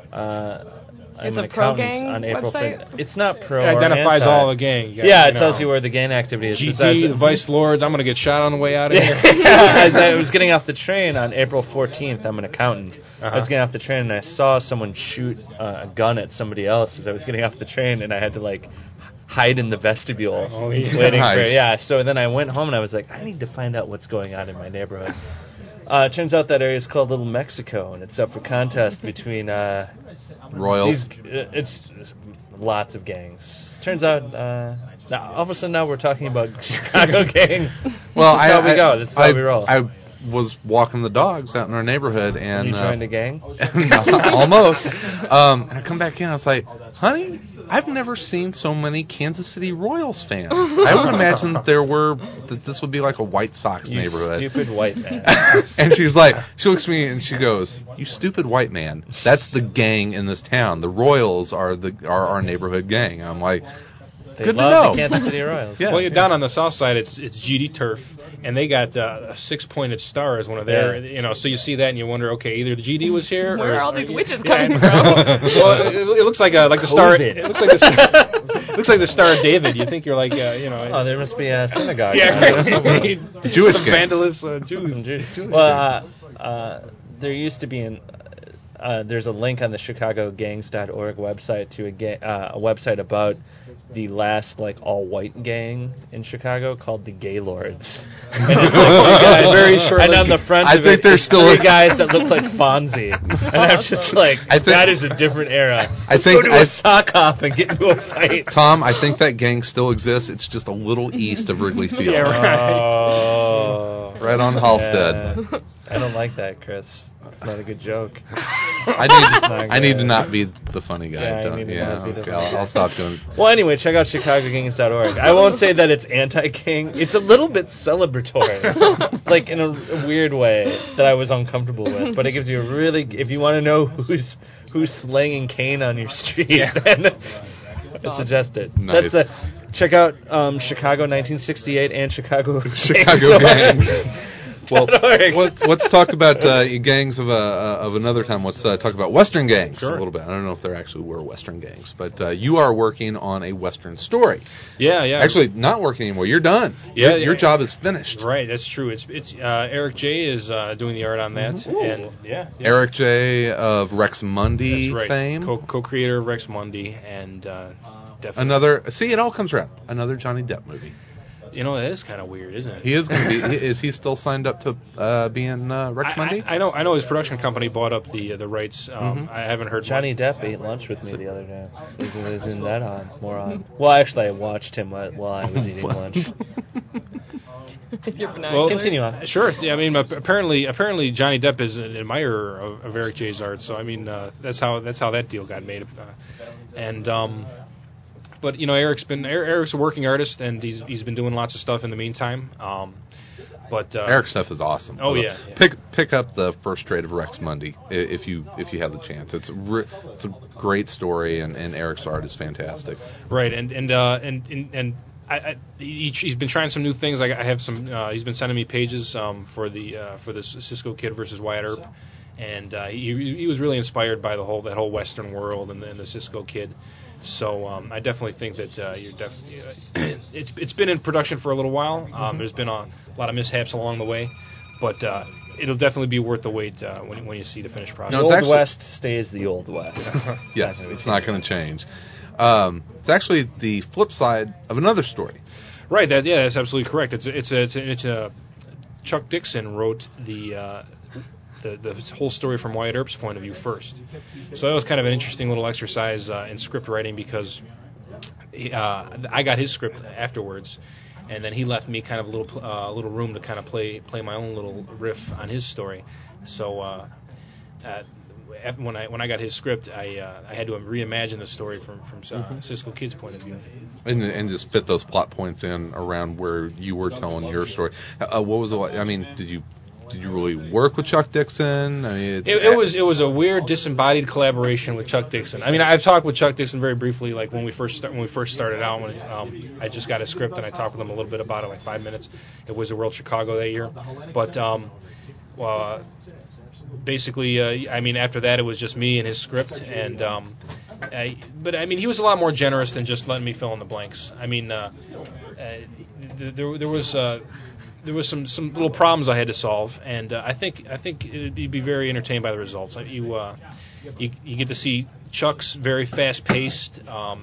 [SPEAKER 4] it's a pro-gang
[SPEAKER 5] on April
[SPEAKER 4] website?
[SPEAKER 5] 5th. It's not pro.
[SPEAKER 3] It identifies all the gang.
[SPEAKER 5] It tells you where the gang activity is.
[SPEAKER 3] GD, the Vice Lords. I'm going to get shot on the way out of here.
[SPEAKER 5] As I was getting off the train on April 14th, I'm an accountant. I was getting off the train and I saw someone shoot a gun at somebody else as I was getting off the train, and I had to hide in the vestibule waiting for it. Yeah, so then I went home and I was like, I need to find out what's going on in my neighborhood. It turns out that area is called Little Mexico, and it's up for contest between
[SPEAKER 1] Royals.
[SPEAKER 5] It's lots of gangs. Turns out, now all of a sudden now we're talking about Chicago gangs.
[SPEAKER 1] Well,
[SPEAKER 5] That's how we go. That's how we roll.
[SPEAKER 1] I was walking the dogs out in our neighborhood, and
[SPEAKER 5] you joined a gang?
[SPEAKER 1] Almost. And I come back in, I was like, honey, I've never seen so many Kansas City Royals fans. I would imagine that this would be like a White Sox neighborhood.
[SPEAKER 5] You stupid white man.
[SPEAKER 1] And she looks at me and she goes, you stupid white man. That's the gang in this town. The Royals are our neighborhood gang. I'm like,
[SPEAKER 5] They
[SPEAKER 1] good
[SPEAKER 5] love
[SPEAKER 1] to know.
[SPEAKER 5] The Kansas City Royals.
[SPEAKER 1] Yeah.
[SPEAKER 3] Well, you're down on the south side. It's GD Turf, and they got a 6-pointed star as one of their. So you see that and you wonder, okay, either the GD was here.
[SPEAKER 4] Where
[SPEAKER 3] or
[SPEAKER 4] are all these witches coming from?
[SPEAKER 3] Well, it looks like the star. It looks like the looks like the Star of David. You think you're like,
[SPEAKER 5] Oh, there must be a synagogue.
[SPEAKER 1] Jewish
[SPEAKER 3] vandalous Jews.
[SPEAKER 5] Well, there used to be there's a link on the ChicagoGangs.org website to a website about the last all-white gang in Chicago called the Gaylords. And it's guys, very short. And on the front of it, there's still 3 guys that look like Fonzie. And I'm just like, that is a different era. Go to a sock hop and get into a fight.
[SPEAKER 1] Tom, I think that gang still exists. It's just a little east of Wrigley Field.
[SPEAKER 3] Yeah, right.
[SPEAKER 1] Right right on Halstead.
[SPEAKER 5] I don't like that, Chris. It's not a good joke.
[SPEAKER 1] I need to not be the funny guy.
[SPEAKER 5] Yeah, I need to not be the funny guy.
[SPEAKER 1] I'll stop doing it.
[SPEAKER 5] Well, anyway, check out ChicagoGangs.org. I won't say that it's anti-gang. It's a little bit celebratory, like in a weird way that I was uncomfortable with. But it gives you a really, if you want to know who's slanging cane on your street, then I suggest it.
[SPEAKER 1] Nice.
[SPEAKER 5] Check out Chicago 1968 and Chicago
[SPEAKER 1] Gangs. Well, let's talk about gangs of another time. Let's talk about Western gangs a little bit. I don't know if there actually were Western gangs, but you are working on a Western story.
[SPEAKER 3] Yeah.
[SPEAKER 1] Actually, not working anymore. You're done.
[SPEAKER 3] Yeah,
[SPEAKER 1] your job is finished.
[SPEAKER 3] Right, that's true. It's Eric J. is doing the art on that, and
[SPEAKER 1] Eric J. of Rex Mundi fame,
[SPEAKER 3] co-creator of Rex Mundi, and definitely
[SPEAKER 1] another. See, it all comes around. Another Johnny Depp movie.
[SPEAKER 3] You know, that is kind of weird, isn't it?
[SPEAKER 1] He is going to be. Is he still signed up to be in Rex Mundi?
[SPEAKER 3] I know his production company bought up the rights. I haven't heard.
[SPEAKER 5] Johnny Depp ate lunch with me the other day. Isn't that on? Well, actually, I watched him while I was eating lunch.
[SPEAKER 4] Well,
[SPEAKER 5] continue on.
[SPEAKER 3] Sure. Yeah, I mean, apparently Johnny Depp is an admirer of Eric J's art. So I mean, that's how that deal got made. But you know, Eric's a working artist, and he's been doing lots of stuff in the meantime. But
[SPEAKER 1] Eric's stuff is awesome.
[SPEAKER 3] Oh yeah.
[SPEAKER 1] Pick up the first trade of Rex Mundi if you have the chance. It's a great story, and Eric's art is fantastic.
[SPEAKER 3] Right, and he's been trying some new things. I have some. He's been sending me pages for the Cisco Kid versus Wyatt Earp, and he was really inspired by that whole Western world and the Cisco Kid. So I definitely think that it's been in production for a little while. There's been a lot of mishaps along the way, but it'll definitely be worth the wait when you see the finished product.
[SPEAKER 5] The Old West stays the Old West.
[SPEAKER 1] Yes, it's not going to change. It's actually the flip side of another story.
[SPEAKER 3] Right. That's absolutely correct. It's Chuck Dixon wrote the whole story from Wyatt Earp's point of view first. So that was kind of an interesting little exercise in script writing because I got his script afterwards, and then he left me kind of a little room to kind of play my own little riff on his story. So when I got his script, I had to reimagine the story from Cisco Kid's point of view,
[SPEAKER 1] and just fit those plot points in around where you were telling your story. What was it? I mean, did you really work with Chuck Dixon? I mean,
[SPEAKER 3] it was a weird disembodied collaboration with Chuck Dixon. I mean, I've talked with Chuck Dixon very briefly, like when we first started out. When I just got a script and I talked with him a little bit about it, like 5 minutes. It was at World Chicago that year, but basically, I mean, after that it was just me and his script, and but I mean, he was a lot more generous than just letting me fill in the blanks. I mean, there was some little problems I had to solve, and I think you'd be very entertained by the results. You get to see Chuck's very fast paced.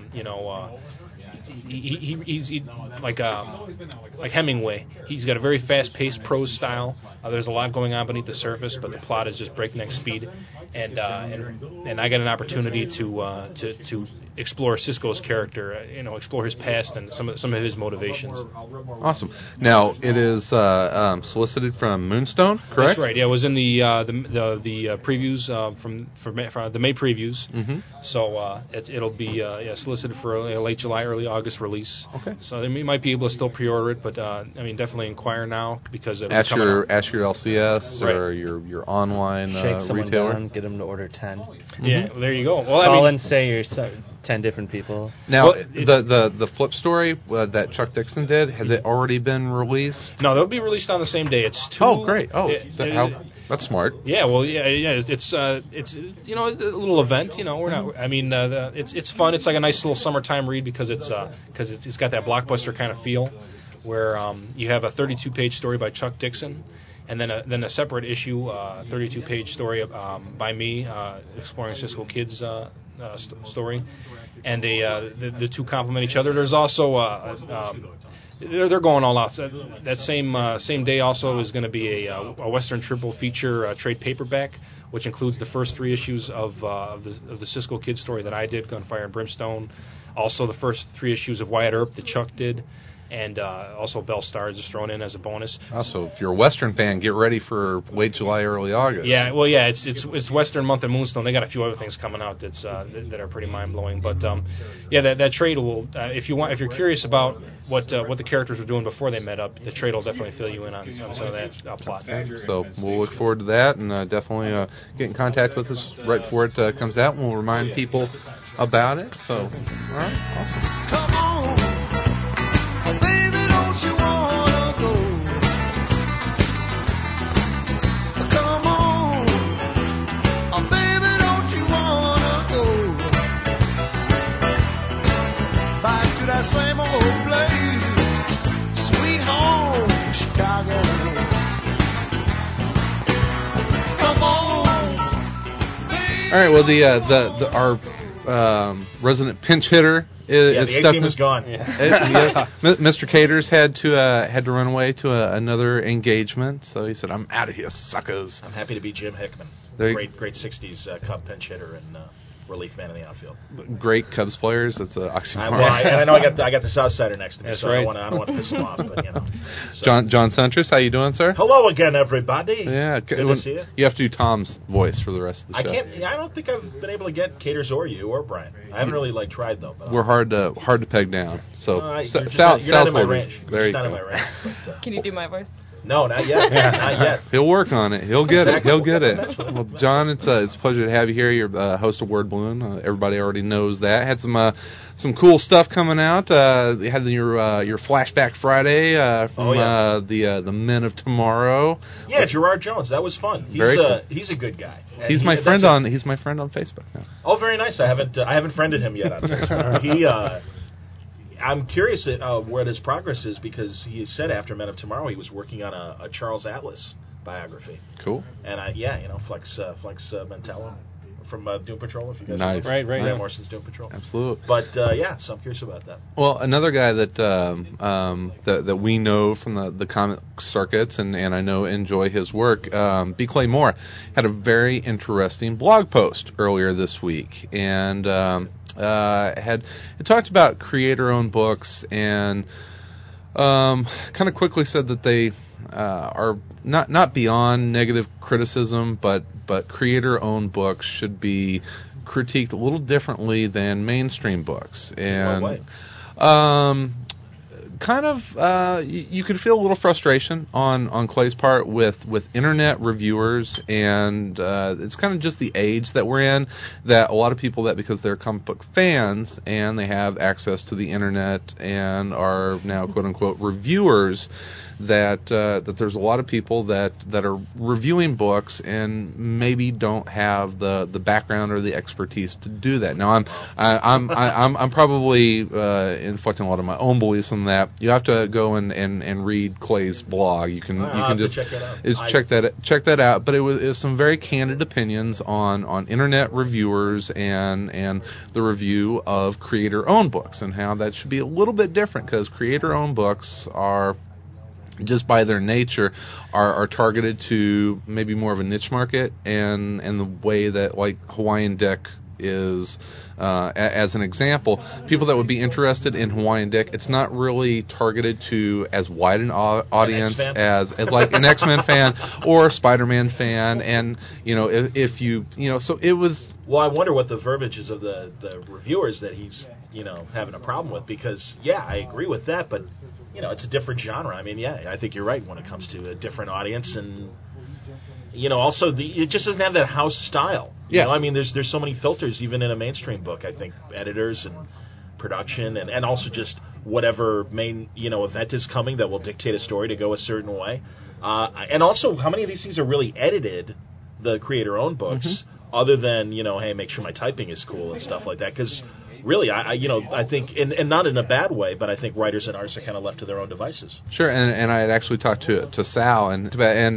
[SPEAKER 3] He's like Hemingway. He's got a very fast paced prose style. There's a lot going on beneath the surface, but the plot is just breakneck speed. And I got an opportunity to explore Cisco's character, explore his past and some of his motivations.
[SPEAKER 1] Awesome. Now it is solicited from Moonstone, correct?
[SPEAKER 3] That's right. Yeah, it was in the previews from the May previews.
[SPEAKER 1] Mm-hmm.
[SPEAKER 3] So it'll be solicited for a late July, early August release.
[SPEAKER 1] Okay.
[SPEAKER 3] So you might be able to still pre-order it, but I mean, definitely inquire now because it'll
[SPEAKER 1] ask your LCS or your online
[SPEAKER 5] Shake someone
[SPEAKER 1] retailer.
[SPEAKER 5] Down, get them to order 10.
[SPEAKER 3] Mm-hmm. Yeah, well, there you go. Well,
[SPEAKER 5] Call and say you're 10 different people.
[SPEAKER 1] Now, the flip story that Chuck Dixon did, has it already been released?
[SPEAKER 3] No, they'll be released on the same day. It's two.
[SPEAKER 1] Oh, great! That's smart.
[SPEAKER 3] Yeah, well, yeah. It's a little event. We're not. I mean, it's fun. It's like a nice little summertime read because it's got that blockbuster kind of feel, where you have a 32-page story by Chuck Dixon, and then a separate issue, 32-page story by me exploring Cisco Kid's story, and the two complement each other. There's also they're going all out. So that same day also is going to be a Western triple feature trade paperback, which includes the first 3 issues of the Cisco Kid story that I did, Gunfire and Brimstone. Also the first 3 issues of Wyatt Earp that Chuck did. And also Bell Stars is thrown in as a bonus.
[SPEAKER 1] Also, if you're a Western fan, get ready for late July, early August.
[SPEAKER 3] Yeah, well, it's Western month of Moonstone. They got a few other things coming out that are pretty mind blowing. But that trade will, if you're curious about what the characters were doing before they met up, the trade will definitely fill you in on some of that plot.
[SPEAKER 1] So we'll look forward to that, and definitely get in contact with us right before it comes out, and we'll remind people about it. So, all right, awesome.
[SPEAKER 7] Come on, baby, don't you wanna go? Come on, baby, don't you wanna go back to that same old place, sweet home, Chicago. Come on, baby.
[SPEAKER 1] All right, well, our resident pinch hitter is
[SPEAKER 6] the
[SPEAKER 1] stuck.
[SPEAKER 6] A-team is gone.
[SPEAKER 1] Mr. Caters had to run away to another engagement, so he said, "I'm out of here, suckers."
[SPEAKER 6] I'm happy to be Jim Hickman, great 60s Cub pinch hitter and relief man in the outfield.
[SPEAKER 1] Great Cubs players. That's an oxymoron.
[SPEAKER 6] I know I got the South Sider next to me,
[SPEAKER 3] That's
[SPEAKER 6] so
[SPEAKER 3] right.
[SPEAKER 6] I don't want to piss him off. But so.
[SPEAKER 1] John Centris, how you doing, sir?
[SPEAKER 6] Hello again, everybody.
[SPEAKER 1] Yeah,
[SPEAKER 6] good to see you.
[SPEAKER 1] You have to do Tom's voice for the rest of the show.
[SPEAKER 6] I don't think I've been able to get Caters or you or Brian. I haven't really tried though. But
[SPEAKER 1] we're hard to peg down. So
[SPEAKER 6] you're not in my range.
[SPEAKER 1] There you
[SPEAKER 6] not
[SPEAKER 1] go.
[SPEAKER 6] in my range. But,
[SPEAKER 4] Can you do my voice?
[SPEAKER 6] No, not yet. Not yet.
[SPEAKER 1] He'll work on it. He'll get
[SPEAKER 6] Exactly.
[SPEAKER 1] it. He'll get it.
[SPEAKER 6] Eventually.
[SPEAKER 1] Well, John, it's a pleasure to have you here. You're host of Word Balloon. Everybody already knows that. Had some cool stuff coming out. You had your Flashback Friday from the Men of Tomorrow.
[SPEAKER 6] Yeah, Gerard Jones. That was fun. He's a good guy. And
[SPEAKER 1] He's my friend on Facebook now.
[SPEAKER 6] Oh, very nice. I haven't friended him yet on Facebook. I'm curious what his progress is, because he said after Men of Tomorrow he was working on a Charles Atlas biography.
[SPEAKER 1] Cool.
[SPEAKER 6] And Flex Mentello from Doom Patrol, if you guys
[SPEAKER 1] Nice.
[SPEAKER 6] know.
[SPEAKER 3] Right.
[SPEAKER 6] Grant
[SPEAKER 3] Yeah.
[SPEAKER 6] Morrison's Doom Patrol.
[SPEAKER 1] Absolutely.
[SPEAKER 6] But so I'm curious about that.
[SPEAKER 1] Well, another guy that we know from the comic circuits and I know enjoy his work, B. Clay Moore, had a very interesting blog post earlier this week, and had talked about creator-owned books, and kind of quickly said that they are not beyond negative criticism, but creator-owned books should be critiqued a little differently than mainstream books. And
[SPEAKER 6] What way?
[SPEAKER 1] You could feel a little frustration on Clay's part with internet reviewers, and it's kind of just the age that we're in, that a lot of people, that because they're comic book fans and they have access to the internet and are now quote unquote reviewers, that there's a lot of people that are reviewing books and maybe don't have the background or the expertise to do that. Now I'm probably inflecting a lot of my own beliefs on that. You have to go and read Clay's blog. You can just
[SPEAKER 6] check that out.
[SPEAKER 1] Check that out. But it was some very candid opinions on internet reviewers and the review of creator-owned books, and how that should be a little bit different, because creator-owned books are, just by their nature, are targeted to maybe more of a niche market, and the way that like Hawaiian Dick is, as an example, people that would be interested in Hawaiian Dick, it's not really targeted to as wide an audience as like an X-Men fan or a Spider-Man fan, and if you so it was.
[SPEAKER 6] Well, I wonder what the verbiage is of the reviewers that he's having a problem with, because I agree with that, but it's a different genre. I mean, I think you're right when it comes to a different audience, and also it just doesn't have that house style. I mean, there's so many filters even in a mainstream book. I think editors and production, and also just whatever main event is coming that will dictate a story to go a certain way. And also, how many of these things are really edited, the creator-owned books, other than hey, make sure my typing is cool and stuff like that, because. Really, I think, and not in a bad way, but I think writers and artists are kind of left to their own devices.
[SPEAKER 1] Sure, and I had actually talked to Sal, and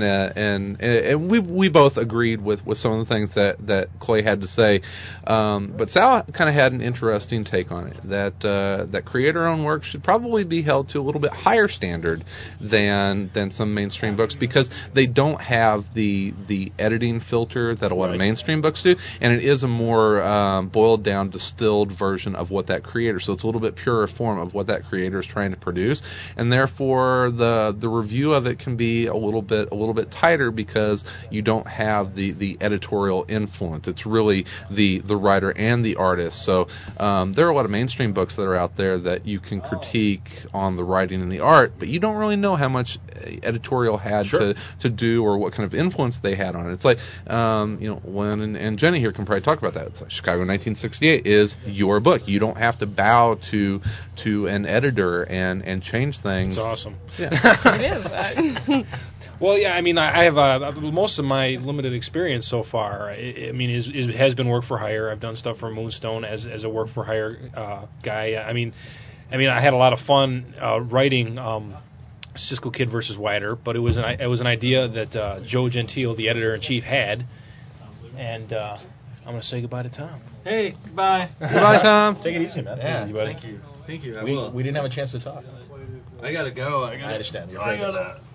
[SPEAKER 1] we both agreed with some of the things that Clay had to say, but Sal kind of had an interesting take on it, that creator-owned work should probably be held to a little bit higher standard than some mainstream books, because they don't have the editing filter that a lot of mainstream books do, and it is a more boiled down, distilled version version of what that creator. So it's a little bit purer form of what that creator is trying to produce, and therefore the review of it can be a little bit tighter because you don't have the editorial influence. It's really the writer and the artist. So there are a lot of mainstream books that are out there that you can critique on the writing and the art, but you don't really know how much editorial had to do or what kind of influence they had on it. It's like Len and Jenny here can probably talk about that. It's like Chicago 1968 is your book. You don't have to bow to an editor and change things.
[SPEAKER 3] It's awesome.
[SPEAKER 1] Yeah.
[SPEAKER 4] It is.
[SPEAKER 3] Well, yeah, I mean, I have most of my limited experience so far. It has been work for hire. I've done stuff for Moonstone as a work for hire guy. I mean, I had a lot of fun writing Cisco Kid versus Wider, but it was an idea that Joe Gentile, the editor in chief, had, and I'm going to say goodbye to Tom.
[SPEAKER 5] Hey, goodbye.
[SPEAKER 1] Goodbye, Tom.
[SPEAKER 6] Take it easy, man.
[SPEAKER 5] Yeah,
[SPEAKER 3] Thank
[SPEAKER 5] you. Thank you.
[SPEAKER 6] We didn't have a chance to talk.
[SPEAKER 5] I gotta go.
[SPEAKER 6] I understand. You're
[SPEAKER 5] I
[SPEAKER 6] very busy.
[SPEAKER 5] gotta.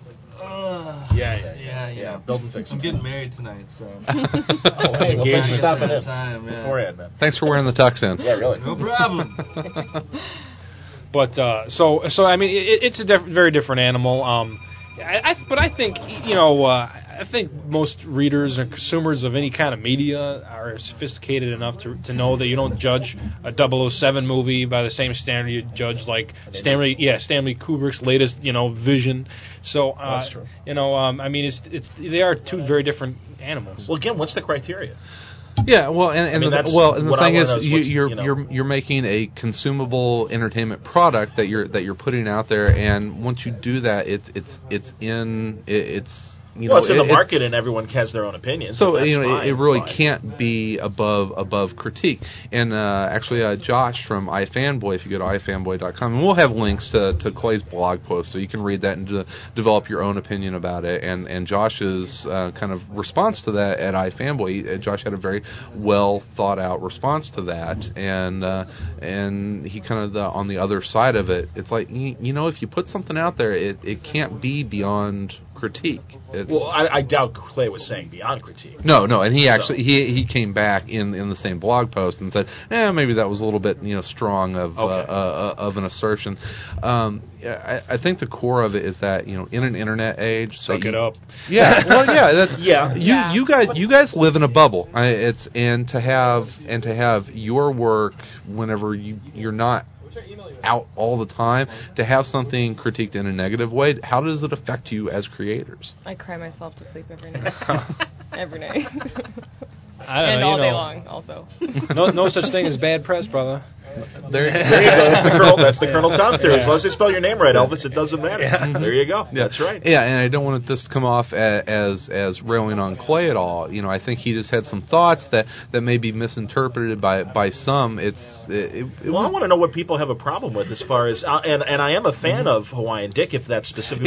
[SPEAKER 6] Yeah. Build and fix.
[SPEAKER 5] I'm getting married tonight, so.
[SPEAKER 6] Oh, hey, well, thanks for stopping in beforehand, man.
[SPEAKER 1] Thanks for wearing the tux in.
[SPEAKER 6] Yeah, really.
[SPEAKER 5] No problem.
[SPEAKER 3] But so I mean, it's a very different animal. But I think I think most readers and consumers of any kind of media are sophisticated enough to know that you don't judge a 007 movie by the same standard you judge like Stanley Kubrick's latest Vision. So
[SPEAKER 6] That's true.
[SPEAKER 3] I mean they are two very different animals.
[SPEAKER 6] Well, again, what's the criteria?
[SPEAKER 1] Yeah, well, and the thing is, you're making a consumable entertainment product that you're putting out there, and once you do that, it's in the
[SPEAKER 6] market, and everyone has their own opinion.
[SPEAKER 1] So it really can't be above critique. And actually, Josh from iFanboy, if you go to ifanboy.com, and we'll have links to Clay's blog post, so you can read that and develop your own opinion about it. And Josh's kind of response to that at iFanboy, Josh had a very well thought out response to that, and he kind of on the other side of it, it's like if you put something out there, it can't be beyond critique.
[SPEAKER 6] Well, I doubt Clay was saying beyond critique.
[SPEAKER 1] No, and he actually he came back in the same blog post and said, maybe that was a little bit strong of an assertion. I think the core of it is that in an internet age,
[SPEAKER 3] suck it up.
[SPEAKER 1] Yeah, well, yeah, that's
[SPEAKER 6] yeah.
[SPEAKER 1] You guys live in a bubble. And to have your work whenever you're not out all the time, to have something critiqued in a negative way, how does it affect you as creators?
[SPEAKER 4] I cry myself to sleep every night. Every night.
[SPEAKER 3] I don't
[SPEAKER 4] and
[SPEAKER 3] know,
[SPEAKER 4] all day long, also.
[SPEAKER 3] No such thing as bad press, brother.
[SPEAKER 1] There you
[SPEAKER 6] go. That's the Colonel Tom theory. As long as they spell your name right, Elvis, it doesn't matter. Yeah. There you go. Yeah. That's right.
[SPEAKER 1] Yeah, and I don't want this to come off as railing on Clay at all. I think he just had some thoughts that may be misinterpreted by some. I
[SPEAKER 6] want to know what people have a problem with as far as and I am a fan of Hawaiian Dick, if that's specifically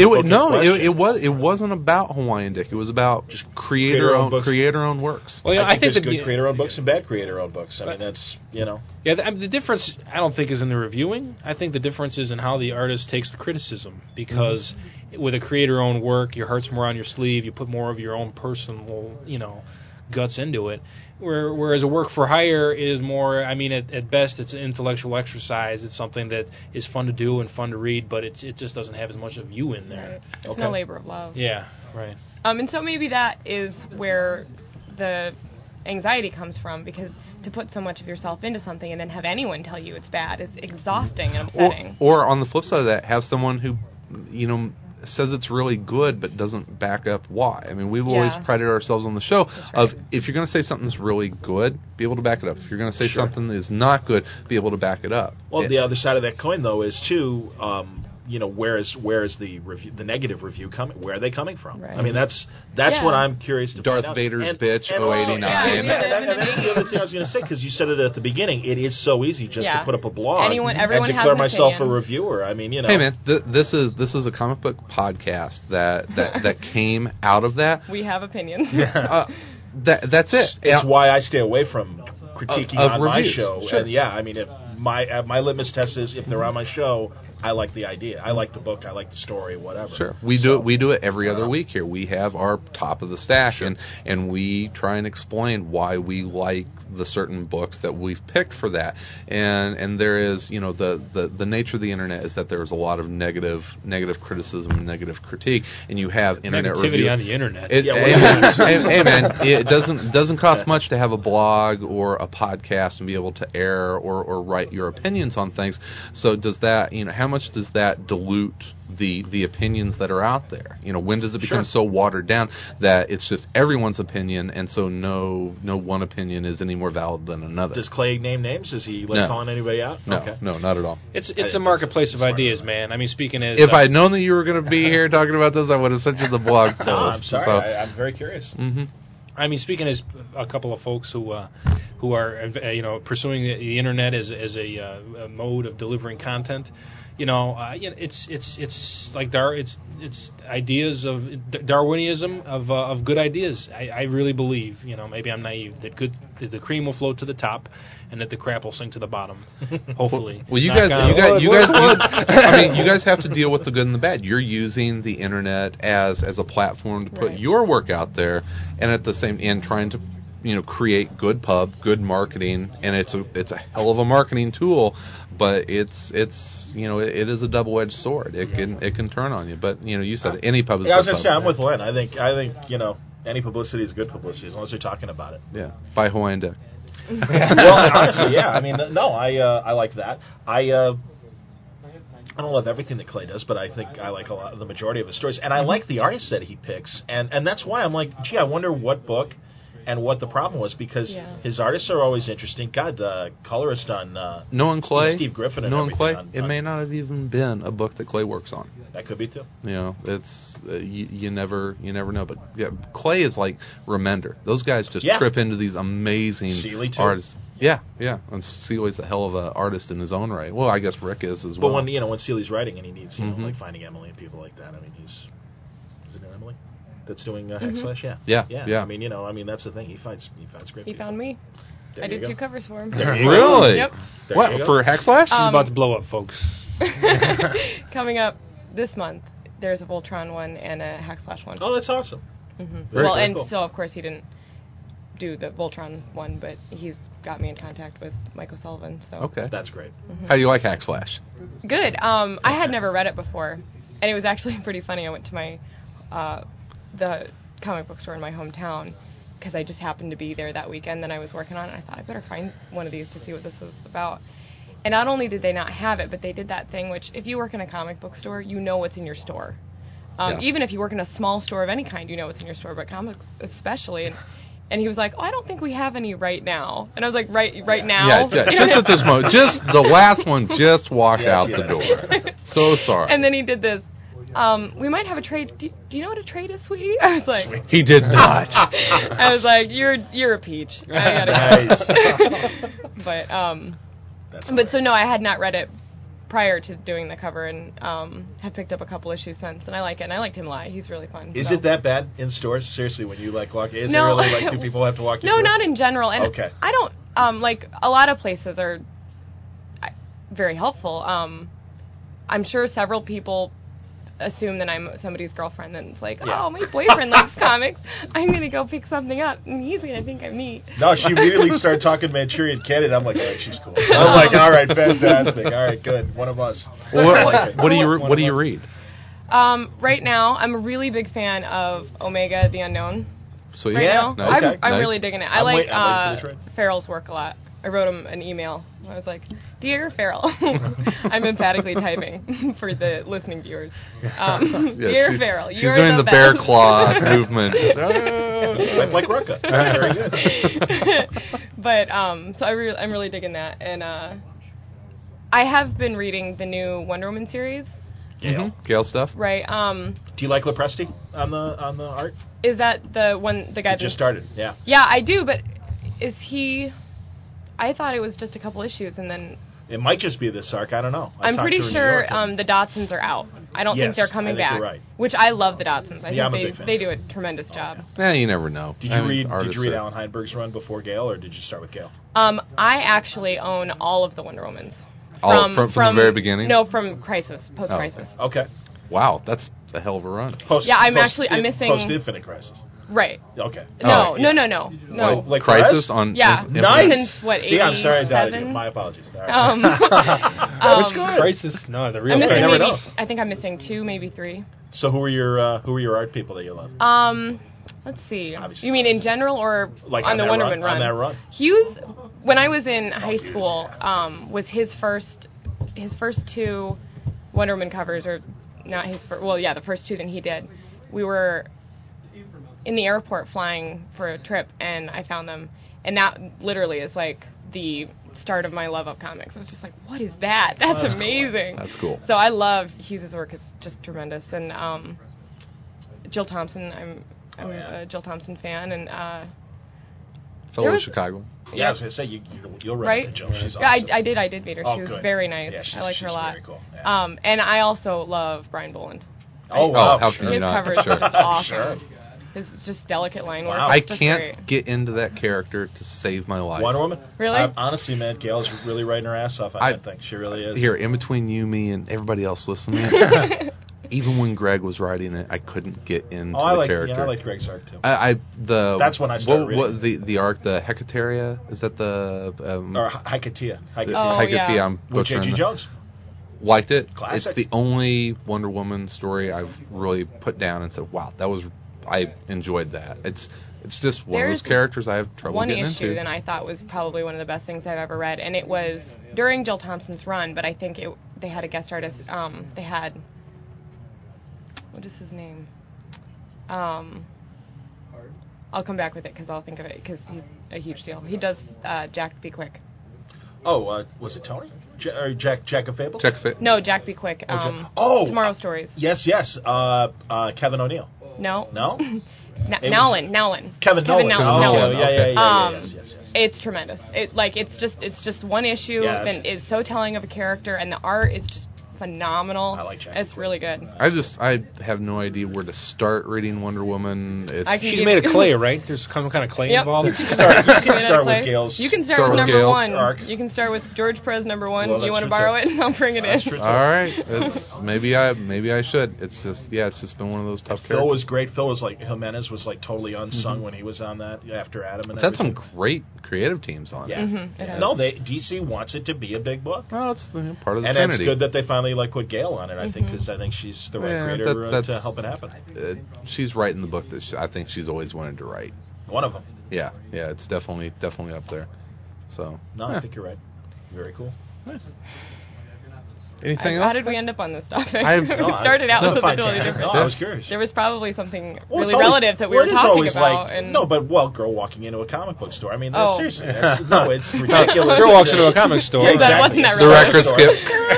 [SPEAKER 1] it wasn't about Hawaiian Dick. It was about just creator-owned works.
[SPEAKER 6] Well, I think there's good creator-owned books and bad creator-owned books. I mean, that's
[SPEAKER 3] Yeah, the difference I don't think is in the reviewing. I think the difference is in how the artist takes the criticism. Because with a creator-owned work, your heart's more on your sleeve. You put more of your own personal, guts into it. Whereas a work for hire is more. I mean, at best, it's an intellectual exercise. It's something that is fun to do and fun to read, but it just doesn't have as much of you in there.
[SPEAKER 4] Right. It's no labor of love.
[SPEAKER 3] Yeah, right.
[SPEAKER 4] And so maybe that is where the anxiety comes from, because to put so much of yourself into something and then have anyone tell you it's bad is exhausting and upsetting.
[SPEAKER 1] Or on the flip side of that, have someone who, says it's really good but doesn't back up why. I mean, we've always prided ourselves on the show of, if you're going to say something's really good, be able to back it up. If you're going to say something is not good, be able to back it up.
[SPEAKER 6] Well, the other side of that coin, though, is too, where is the review, the negative review coming? Where are they coming from? Right. I mean, that's what I'm curious to
[SPEAKER 1] Darth
[SPEAKER 6] find out.
[SPEAKER 1] Vader's bitch,
[SPEAKER 6] and
[SPEAKER 1] 089.
[SPEAKER 6] And that's the other thing I was going to say, because you said it at the beginning. It is so easy just to put up a blog and declare myself a reviewer. I mean,
[SPEAKER 1] Hey, man, this is a comic book podcast that came out of that.
[SPEAKER 4] We have opinions.
[SPEAKER 1] That's it.
[SPEAKER 6] It's why I stay away from critiquing on my show.
[SPEAKER 1] Sure.
[SPEAKER 6] And I mean, if my litmus test is if they're on my show, I like the idea. I like the book. I like the story. Whatever.
[SPEAKER 1] Sure, we do it every other week here. We have our top of the stack, and we try and explain why we like the certain books that we've picked for that. And there is, the nature of the internet is that there's a lot of negative criticism and negative critique, and you have internet
[SPEAKER 3] Negativity
[SPEAKER 1] review
[SPEAKER 3] on the internet.
[SPEAKER 1] Hey man, it doesn't cost much to have a blog or a podcast and be able to air or write your opinions on things. So does that, how much does that dilute the opinions that are out there? When does it become so watered down that it's just everyone's opinion, and so no one opinion is any more valid than another?
[SPEAKER 6] Does Clay name names? Is he calling anybody out?
[SPEAKER 1] No,
[SPEAKER 6] Okay.
[SPEAKER 1] no, not at all.
[SPEAKER 3] It's a marketplace of ideas, man. I mean, speaking as
[SPEAKER 1] If I'd known that you were going to be here talking about this, I would have sent you the blog post.
[SPEAKER 6] No, I'm sorry.
[SPEAKER 1] So.
[SPEAKER 6] I'm very curious.
[SPEAKER 1] Mm-hmm.
[SPEAKER 3] I mean, speaking as a couple of folks who are pursuing the internet as a mode of delivering content, it's like it's ideas of Darwinism of good ideas. I really believe, maybe I'm naive, that the cream will float to the top, and that the crap will sink to the bottom. Hopefully.
[SPEAKER 1] Well, you guys, I mean, you guys have to deal with the good and the bad. You're using the internet as a platform to put your work out there, and at the same end trying to create good good marketing, and it's a hell of a marketing tool, but it is a double-edged sword. It can turn on you. But you said any pub is
[SPEAKER 6] I was
[SPEAKER 1] good
[SPEAKER 6] just saying, I'm with Len. I think any publicity is good publicity as long as they're talking about it.
[SPEAKER 1] Yeah. Buy Hawaiian Deck.
[SPEAKER 6] Well, honestly, yeah. I mean, no, I like that. I don't love everything that Clay does, but I think I like the majority of his stories, and I like the artists that he picks, and that's why I'm like, gee, I wonder what book and what the problem was, because his artists are always interesting. God, the colorist on
[SPEAKER 1] Noah and Clay,
[SPEAKER 6] Steve Griffin and
[SPEAKER 1] Noah and Clay,
[SPEAKER 6] on,
[SPEAKER 1] it may not have even been a book that Clay works on.
[SPEAKER 6] That could be too.
[SPEAKER 1] It's you never know. But yeah, Clay is like Remender. Those guys just trip into these amazing artists. Yeah. And Seeley's a hell of an artist in his own right. Well, I guess Rick is as well.
[SPEAKER 6] But when Seeley's writing and he needs like Finding Emily and people like that. I mean, is it Emily that's doing Hackslash? Yeah. I mean, that's the thing. He finds great.
[SPEAKER 4] He found me. I did 2 covers for him.
[SPEAKER 1] Really?
[SPEAKER 4] Yep.
[SPEAKER 1] What, for Hackslash?
[SPEAKER 3] She's about to blow up, folks.
[SPEAKER 4] Coming up this month, there's a Voltron one and a Hackslash one.
[SPEAKER 6] Oh, that's awesome.
[SPEAKER 4] Mm-hmm. Well, and cool. So of course he didn't do the Voltron one, but he's got me in contact with Mike O'Sullivan. So
[SPEAKER 1] okay,
[SPEAKER 6] that's great.
[SPEAKER 1] How do you like Hackslash?
[SPEAKER 4] Good. I had never read it before, and it was actually pretty funny. I went to my the comic book store in my hometown because I just happened to be there that weekend. Then I was working on it. And I thought I better find one of these to see what this is about. And not only did they not have it, but they did that thing which, if you work in a comic book store, you know what's in your store. Even if you work in a small store of any kind, you know what's in your store, but comics especially. And he was like, I don't think we have any right now. And I was like, right now?
[SPEAKER 1] Yeah, just at this moment. Just the last one just walked out the door. So sorry.
[SPEAKER 4] And then he did this. We might have a trade. Do you know what a trade is, sweetie? I was like...
[SPEAKER 1] He did not.
[SPEAKER 4] I was like, you're a peach. I gotta go. But so no, I had not read it prior to doing the cover, and have picked up a couple issues since, and I like it, and I liked him a lot. He's really fun.
[SPEAKER 6] Is it that bad in stores? Seriously, when you walk, is it really do people have to walk you through?
[SPEAKER 4] No, not in general. And
[SPEAKER 6] okay.
[SPEAKER 4] I don't a lot of places are very helpful. I'm sure several people assume that I'm somebody's girlfriend, and it's like, oh, my boyfriend likes comics. I'm gonna go pick something up, and he's gonna think I'm neat.
[SPEAKER 6] No, she immediately started talking Manchurian Candidate. I'm like, oh, she's cool. I'm like, all right, fantastic. All right, good. One of us.
[SPEAKER 1] What do you read?
[SPEAKER 4] Right now, I'm a really big fan of Omega the Unknown.
[SPEAKER 1] So
[SPEAKER 4] right now.
[SPEAKER 1] Nice.
[SPEAKER 4] I'm really digging it. I like Farrell's work a lot. I wrote him an email. I was like, Dear Farrell, I'm emphatically typing for the listening viewers. Dear Farrell,
[SPEAKER 1] she's doing the bear claw movement.
[SPEAKER 6] Type like Rucka. That's very good.
[SPEAKER 4] But so I'm really digging that, and I have been reading the new Wonder Woman series.
[SPEAKER 1] Gale stuff.
[SPEAKER 4] Right.
[SPEAKER 6] Do you like Lopresti on the art?
[SPEAKER 4] Is that the guy that
[SPEAKER 6] just started? Yeah.
[SPEAKER 4] Yeah, I do, but is he? I thought it was just a couple issues, and then...
[SPEAKER 6] It might just be this arc. I don't know.
[SPEAKER 4] I'm pretty sure the Dotsons are out. I don't think they're coming back. You're right. Which I love the Dotsons. I think they do a tremendous job.
[SPEAKER 1] Yeah, you never know.
[SPEAKER 6] Did you read Alan Heinberg's run before Gale, or did you start with Gale?
[SPEAKER 4] I actually own all of the Wonder Womans.
[SPEAKER 1] From the very beginning?
[SPEAKER 4] No, from Crisis, post-Crisis.
[SPEAKER 1] Oh.
[SPEAKER 6] Okay.
[SPEAKER 1] Wow, that's a hell of a run.
[SPEAKER 4] I'm missing...
[SPEAKER 6] Post-Infinite Crisis.
[SPEAKER 4] Right.
[SPEAKER 6] Okay.
[SPEAKER 4] No.
[SPEAKER 6] Like
[SPEAKER 1] Crisis on...
[SPEAKER 6] Nice.
[SPEAKER 4] Since, what,
[SPEAKER 6] See, I'm sorry I doubted you.
[SPEAKER 4] 87?
[SPEAKER 6] My apologies. All right.
[SPEAKER 3] Which Crisis? No, the real
[SPEAKER 4] I'm missing
[SPEAKER 6] never know.
[SPEAKER 4] I think I'm missing 2, maybe 3.
[SPEAKER 6] So who are your art people that you love?
[SPEAKER 4] Let's see.
[SPEAKER 6] Obviously.
[SPEAKER 4] You mean in general or
[SPEAKER 6] Like
[SPEAKER 4] on the Wonder Woman run?
[SPEAKER 6] On that run.
[SPEAKER 4] Hughes, when I was in high school, was his first 2 Wonder Woman covers, or not his first. Well, yeah, the first 2 that he did. We were in the airport flying for a trip, and I found them, and that literally is like the start of my love of comics. I was just like, what is that? That's amazing.
[SPEAKER 1] Cool. That's cool.
[SPEAKER 4] So I love Hughes' work; is just tremendous, and Jill Thompson. I'm a Jill Thompson fan, and
[SPEAKER 1] fellow Chicago.
[SPEAKER 6] Yeah, I was gonna say you'll run into Jill. She's awesome.
[SPEAKER 4] Yeah, I did meet her.
[SPEAKER 6] Oh,
[SPEAKER 4] She was
[SPEAKER 6] good.
[SPEAKER 4] very nice.
[SPEAKER 6] Yeah,
[SPEAKER 4] I liked her a lot.
[SPEAKER 6] Very cool. Yeah.
[SPEAKER 4] And I also love Brian Boland.
[SPEAKER 6] Oh wow!
[SPEAKER 1] how can you
[SPEAKER 4] His
[SPEAKER 1] not?
[SPEAKER 4] covers
[SPEAKER 1] Sure.
[SPEAKER 4] are just awesome.
[SPEAKER 6] Sure.
[SPEAKER 4] His just delicate line work.
[SPEAKER 6] Wow.
[SPEAKER 1] I
[SPEAKER 4] is just
[SPEAKER 1] can't
[SPEAKER 4] great.
[SPEAKER 1] get into that character to save my life.
[SPEAKER 6] Wonder Woman.
[SPEAKER 4] Really?
[SPEAKER 6] Honestly, man, Gail's really writing her ass off on that thing. She really is.
[SPEAKER 1] Here, in between you, me, and everybody else listening, even when Greg was writing it, I couldn't get into the character.
[SPEAKER 6] I like Greg's art too.
[SPEAKER 1] That's
[SPEAKER 6] when I started reading.
[SPEAKER 1] The arc, the Hecateria, is that the
[SPEAKER 6] Or Hykatia.
[SPEAKER 1] Hykatia, I'm
[SPEAKER 6] With
[SPEAKER 1] butchering
[SPEAKER 6] J.G.
[SPEAKER 1] that.
[SPEAKER 6] Jones.
[SPEAKER 1] Liked it.
[SPEAKER 6] Classic.
[SPEAKER 1] It's the only Wonder Woman story I've really put down and said, "Wow, I enjoyed that." It's just one of those characters I have trouble getting into.
[SPEAKER 4] One issue that I thought was probably one of the best things I've ever read, and it was during Jill Thompson's run, but I think they had a guest artist. They had, what is his name? I'll come back with it because I'll think of it because he's a huge deal. He does Jack Be Quick.
[SPEAKER 6] Oh, was it Tony? Jack of Fable?
[SPEAKER 4] No, Jack Be Quick. Tomorrow Stories.
[SPEAKER 6] Yes. Kevin O'Neill.
[SPEAKER 4] No. Nowlin.
[SPEAKER 6] Kevin Nolan.
[SPEAKER 4] Nowlin.
[SPEAKER 6] Yes.
[SPEAKER 4] It's tremendous. It's just one issue that is so telling of a character, and the art is just phenomenal.
[SPEAKER 6] I like Jack.
[SPEAKER 4] It's really good.
[SPEAKER 1] I have no idea where to start reading Wonder Woman.
[SPEAKER 3] She's made of clay, right? There's some kind of clay involved.
[SPEAKER 6] You can start with Gail's.
[SPEAKER 4] You can start with number
[SPEAKER 1] Gail's
[SPEAKER 4] 1.
[SPEAKER 6] arc.
[SPEAKER 4] You can start with George Perez number 1.
[SPEAKER 6] Well,
[SPEAKER 4] you want to
[SPEAKER 6] true,
[SPEAKER 4] borrow
[SPEAKER 6] too.
[SPEAKER 4] it? I'll bring it
[SPEAKER 6] That's
[SPEAKER 4] in.
[SPEAKER 6] true, too.
[SPEAKER 1] All right, maybe I should. It's just been one of those tough characters.
[SPEAKER 6] Phil was great. Phil was like Jimenez was like totally unsung when he was on that after Adam. And
[SPEAKER 1] it's had some great creative teams on it.
[SPEAKER 6] Yeah. No, DC wants it to be a big book.
[SPEAKER 1] Well, it's part of the
[SPEAKER 6] and
[SPEAKER 1] Trinity.
[SPEAKER 6] it's good that they finally put Gail on it. I think because I think she's the right creator to help it happen.
[SPEAKER 1] She's writing the book that I think she's always wanted to write.
[SPEAKER 6] One of them.
[SPEAKER 1] Yeah, it's definitely up there. So
[SPEAKER 6] I think you're right. Very cool.
[SPEAKER 1] Nice. Anything else?
[SPEAKER 4] How did we end up on this topic?
[SPEAKER 1] We
[SPEAKER 4] started out with something totally different.
[SPEAKER 6] No, I was curious.
[SPEAKER 4] There was probably something really relative that we were talking about.
[SPEAKER 6] Girl walking into a comic book store. I mean, seriously, it's ridiculous.
[SPEAKER 3] Girl walks into a comic store.
[SPEAKER 6] Yeah, exactly.
[SPEAKER 4] That wasn't that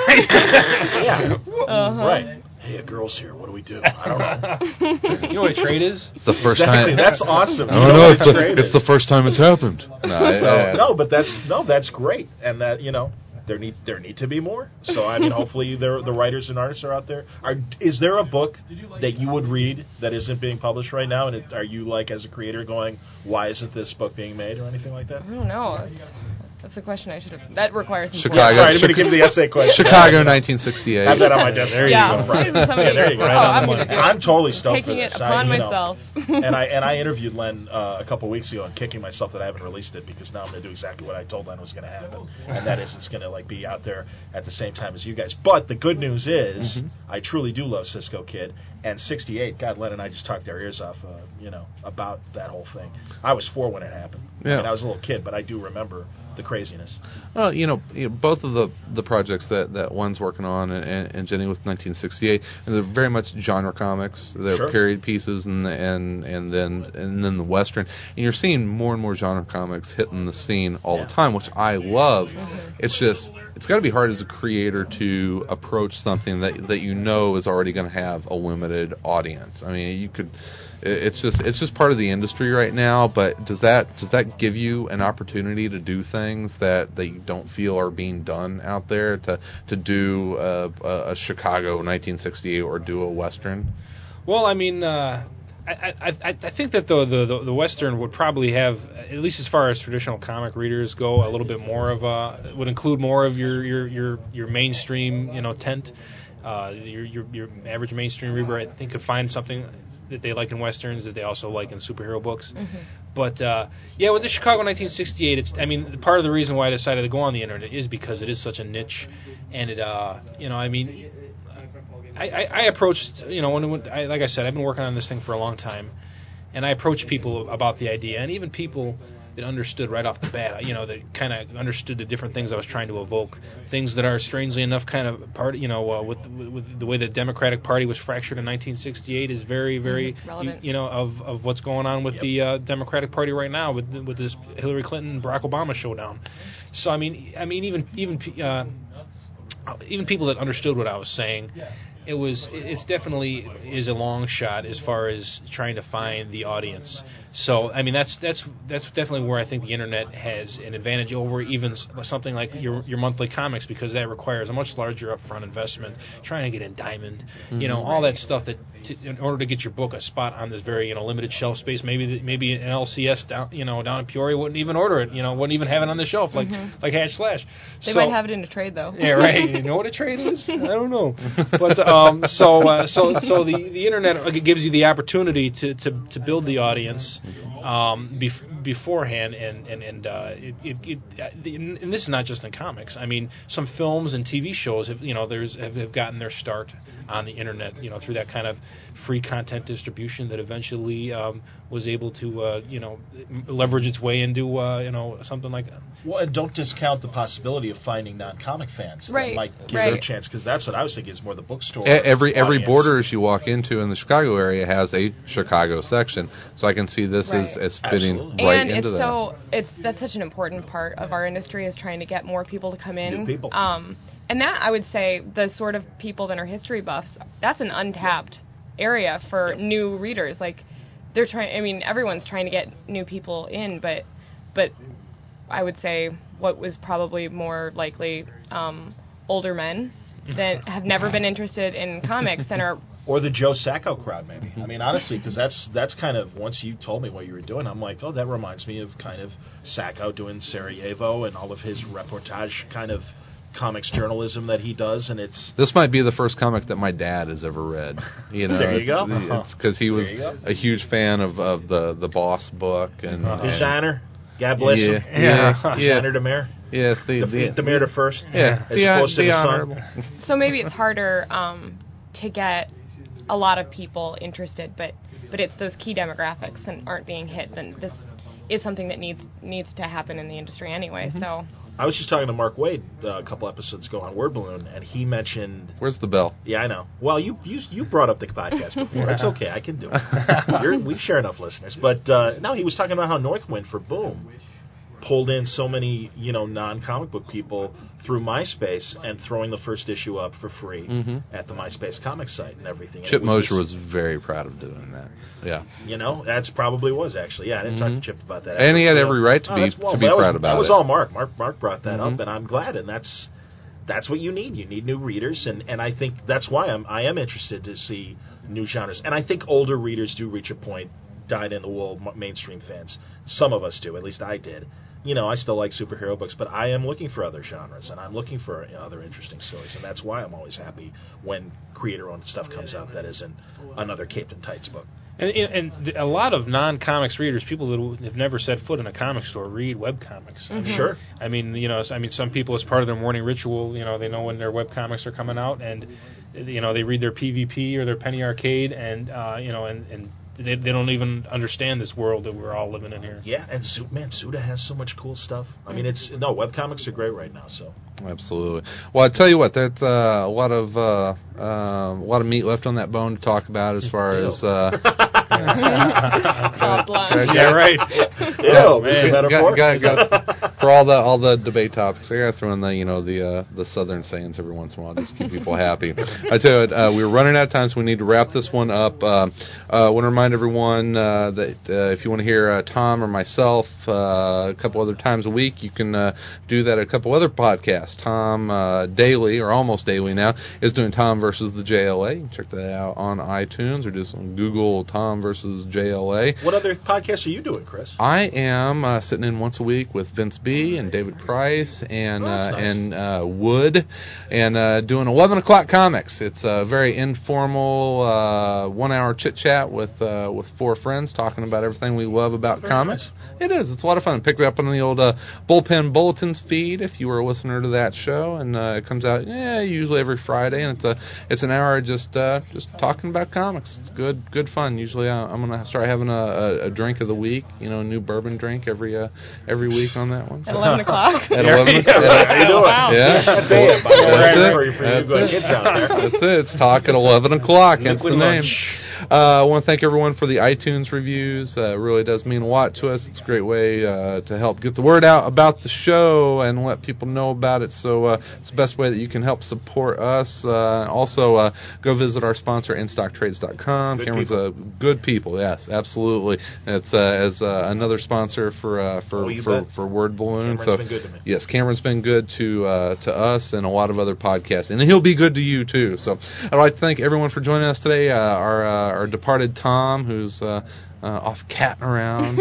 [SPEAKER 6] relevant. Yeah. Right. Hey, a girl's here. What do we do? I don't know.
[SPEAKER 3] You know what a trade is?
[SPEAKER 1] It's the first time.
[SPEAKER 6] That's awesome.
[SPEAKER 1] No, it's the first time it's happened.
[SPEAKER 6] But that's great, and that there need to be more. So I mean, hopefully the writers and artists are out there. Is there a book that you would read that isn't being published right now? And are you as a creator going, why isn't this book being made or anything like that?
[SPEAKER 4] I don't know. That's the question I should have. That requires some
[SPEAKER 1] Chicago.
[SPEAKER 6] Sorry, I'm going to give the essay question.
[SPEAKER 1] Chicago, 1968.
[SPEAKER 6] Have that on my desk. There you go. Right. There you go. I'm totally stoked for this.
[SPEAKER 4] Taking it upon myself.
[SPEAKER 6] And I interviewed Len a couple weeks ago and kicking myself that I haven't released it because now I'm going to do exactly what I told Len was going to happen, and that is it's going to be out there at the same time as you guys. But the good news is I truly do love Cisco Kid, and 68. God, Len and I just talked our ears off, about that whole thing. I was 4 when it happened.
[SPEAKER 1] Yeah.
[SPEAKER 6] And I was a little kid, but I do remember the craziness.
[SPEAKER 1] Well, both of the projects that one's working on and Jenny with 1968, and they're very much genre comics. They're period pieces and then the Western. And you're seeing more and more genre comics hitting the scene all the time, which I love. It's just it's got to be hard as a creator to approach something that is already going to have a limited audience. I mean, you could. It's just part of the industry right now, but does that give you an opportunity to do things that you don't feel are being done out there, to do a Chicago 1968 or do a Western?
[SPEAKER 3] Well, I mean, I think that the Western would probably have, at least as far as traditional comic readers go, a little bit more of would include more of your mainstream tent. Your average mainstream reader, I think, could find something that they like in Westerns that they also like in superhero books. Mm-hmm. But with the Chicago 1968, part of the reason why I decided to go on the internet is because it is such a niche, and it I approached, like I said, I've been working on this thing for a long time, and I approached people about the idea, and even people that understood right off the bat, that kind of understood the different things I was trying to evoke, things that are strangely enough kind of part, with the way the Democratic Party was fractured in 1968 is very, very relevant, of what's going on with the Democratic Party right now with this Hillary Clinton Barack Obama showdown. So even people that understood what I was saying. It's definitely is a long shot as far as trying to find the audience. So that's definitely where I think the internet has an advantage over even something like your monthly comics, because that requires a much larger upfront investment, trying to get in Diamond, all that stuff that in order to get your book a spot on this very limited shelf space. Maybe an LCS down in Peoria wouldn't even order it, wouldn't even have it on the shelf like Hash Slash.
[SPEAKER 4] They might have it in a trade though.
[SPEAKER 3] Yeah, right. You know what a trade is? I don't know. But so the internet gives you the opportunity to build the audience beforehand, and this is not just in comics. Some films and TV shows have gotten their start on the internet, through that kind of free content distribution that eventually was able to leverage its way into something like that.
[SPEAKER 6] Well, and don't discount the possibility of finding non-comic fans that might give their a chance, because that's what I was thinking is more the bookstore.
[SPEAKER 1] Every Borders you walk into in the Chicago area has a Chicago section, so I can see this as fitting right into that.
[SPEAKER 4] That's such an important part of our industry, is trying to get more people to come in.
[SPEAKER 6] New people.
[SPEAKER 4] And that, I would say, the sort of people that are history buffs, that's an untapped area for new readers. Like, they're trying. Everyone's trying to get new people in, but I would say what was probably more likely older men that have never been interested in comics and are.
[SPEAKER 6] Or the Joe Sacco crowd, maybe. Honestly, because that's kind of, once you told me what you were doing, I'm like, oh, that reminds me of kind of Sacco doing Sarajevo and all of his reportage kind of comics journalism that he does, and
[SPEAKER 1] this might be the first comic that my dad has ever read.
[SPEAKER 6] There you go.
[SPEAKER 1] It's because he was a huge fan of the Boss book and
[SPEAKER 6] Designer. God bless him. Designer Demare.
[SPEAKER 1] Yes, the
[SPEAKER 6] Demare the first.
[SPEAKER 1] Yeah,
[SPEAKER 6] as opposed to the son.
[SPEAKER 4] So maybe it's harder to get a lot of people interested, but it's those key demographics that aren't being hit. Then this is something that needs to happen in the industry anyway. Mm-hmm. So
[SPEAKER 6] I was just talking to Mark Wade a couple episodes ago on Word Balloon, and he mentioned.
[SPEAKER 1] Where's the bell?
[SPEAKER 6] Yeah, I know. Well, you brought up the podcast before. It's okay, I can do it. We share enough listeners, but no, he was talking about how Northwind for Boom pulled in so many non-comic book people through MySpace and throwing the first issue up for free at the MySpace comic site and everything.
[SPEAKER 1] Chip Mosier was very proud of doing that. Yeah,
[SPEAKER 6] that's probably was actually. Yeah, I didn't talk to Chip about that.
[SPEAKER 1] And he had every right to be proud about it.
[SPEAKER 6] That was all Mark. Mark brought that up, and I'm glad. And that's what you need. You need new readers, and I think that's why I am interested to see new genres. And I think older readers do reach a point, dyed-in-the-wool mainstream fans. Some of us do. At least I did. I still like superhero books, but I am looking for other genres, and I'm looking for other interesting stories, and that's why I'm always happy when creator-owned stuff comes out that isn't another Captain Tights book.
[SPEAKER 3] And a lot of non-comics readers, people that have never set foot in a comic store, read webcomics.
[SPEAKER 6] Sure.
[SPEAKER 3] Some people, as part of their morning ritual, they know when their webcomics are coming out, and they read their PvP or their Penny Arcade, and and they don't even understand this world that we're all living in here.
[SPEAKER 6] Yeah, and Suda has so much cool stuff. Webcomics are great right now. So
[SPEAKER 1] absolutely. Well, I tell you what, that's a lot of meat left on that bone to talk about as far as.
[SPEAKER 3] Yeah, right.
[SPEAKER 6] Yeah, Mr. Metaphor.
[SPEAKER 1] for all the debate topics. I gotta throw in the southern sayings every once in a while, just to keep people happy. I tell you what, we're running out of time, so we need to wrap this one up. I want to remind everyone that if you want to hear Tom or myself a couple other times a week, you can do that at a couple other podcasts. Tom daily, or almost daily now, is doing Tom versus the JLA. You can check that out on iTunes or just on Google Tom versus JLA.
[SPEAKER 6] What other podcasts are you doing, Chris?
[SPEAKER 1] I am sitting in once a week with Vince B. and David Price and Wood, and doing 11 o'clock comics. It's a very informal 1 hour chit chat with 4 friends talking about everything we love about comics. Nice. It is. It's a lot of fun. Pick it up on the old Bullpen Bulletins feed if you were a listener to that show, and it comes out usually every Friday, and it's an hour just talking about comics. It's good fun. Usually I'm gonna start having a drink of the week, a new bourbon drink every week on that one.
[SPEAKER 4] At 11 o'clock.
[SPEAKER 1] At 11 o'clock.
[SPEAKER 6] How you doing?
[SPEAKER 4] Wow.
[SPEAKER 1] Yeah.
[SPEAKER 6] That's it. For you kids out there.
[SPEAKER 1] That's it. It's talk at 11 o'clock. Hence the name.
[SPEAKER 6] Lunch.
[SPEAKER 1] I want to thank everyone for the iTunes reviews. It really does mean a lot to us. It's a great way to help get the word out about the show and let people know about it. So it's the best way that you can help support us. Also, go visit our sponsor, InStockTrades.com. Cameron's good people. Yes, absolutely. It's as another sponsor for Word Balloon.
[SPEAKER 6] Cameron's been good to me.
[SPEAKER 1] Yes, Cameron's been good to us and a lot of other podcasts, and he'll be good to you too. So I'd like to thank everyone for joining us today. Our departed Tom, who's off catting around. He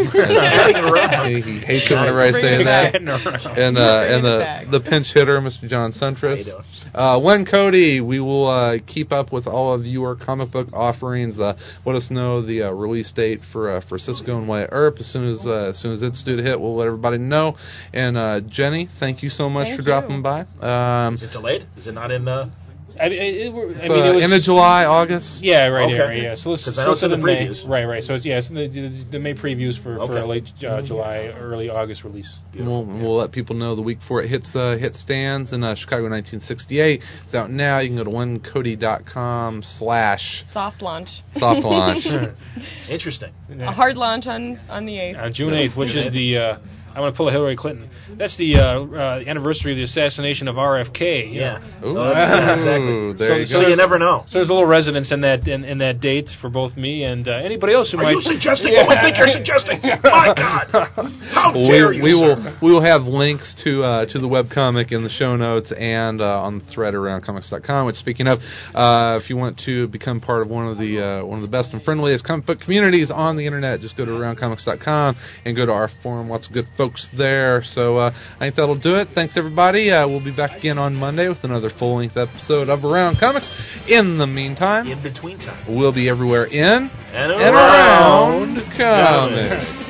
[SPEAKER 1] hates it whenever I say that. And the pinch hitter, Mr. John Centris. Len Cody, we will keep up with all of your comic book offerings. Let us know the release date for Cisco and Wyatt Earp. As soon as it's due to hit, we'll let everybody know. And Jenny, thank you so much for dropping by.
[SPEAKER 6] Is it delayed? Is it not in the...
[SPEAKER 3] it was
[SPEAKER 1] end of July, August.
[SPEAKER 3] Yeah, right.
[SPEAKER 6] Okay.
[SPEAKER 3] Right, yeah. So
[SPEAKER 6] I know it's in the previews.
[SPEAKER 3] Right. So it's the May previews for a late July, early August release.
[SPEAKER 1] We'll let people know the week before it hits stands in Chicago 1968. It's out now. You can go to onecody.com/
[SPEAKER 4] soft launch.
[SPEAKER 1] Soft launch.
[SPEAKER 6] Interesting.
[SPEAKER 4] A hard launch on the 8th.
[SPEAKER 3] June 8th, which is the. I'm going to pull a Hillary Clinton. That's the anniversary of the assassination of RFK.
[SPEAKER 6] Yeah.
[SPEAKER 1] Ooh,
[SPEAKER 6] exactly.
[SPEAKER 1] There
[SPEAKER 6] So you never know.
[SPEAKER 3] So there's a little resonance in that date for both me and anybody else who might.
[SPEAKER 6] Are you suggesting what I think you're suggesting? My God! How dare you, sir?
[SPEAKER 1] We will have links to the webcomic in the show notes and on the thread around comics.com. Which, speaking of, if you want to become part of one of the best and friendliest comic book communities on the internet, just go to aroundcomics.com and go to our forum. Lots of good folks there. So I think that'll do it. Thanks, everybody. We'll be back again on Monday with another full-length episode of Around Comics. In the meantime,
[SPEAKER 6] In between time.
[SPEAKER 1] we'll be everywhere in
[SPEAKER 6] And
[SPEAKER 1] around comics.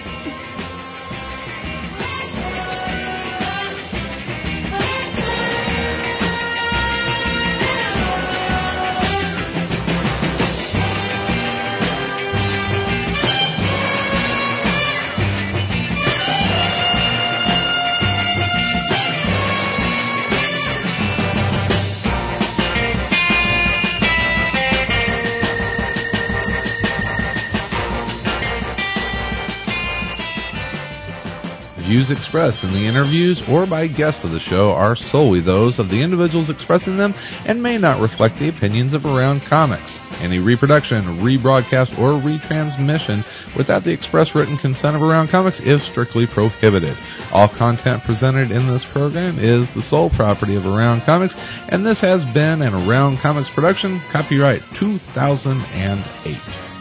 [SPEAKER 1] Views expressed in the interviews or by guests of the show are solely those of the individuals expressing them and may not reflect the opinions of Around Comics. Any reproduction, rebroadcast, or retransmission without the express written consent of Around Comics is strictly prohibited. All content presented in this program is the sole property of Around Comics, and this has been an Around Comics production, copyright 2008.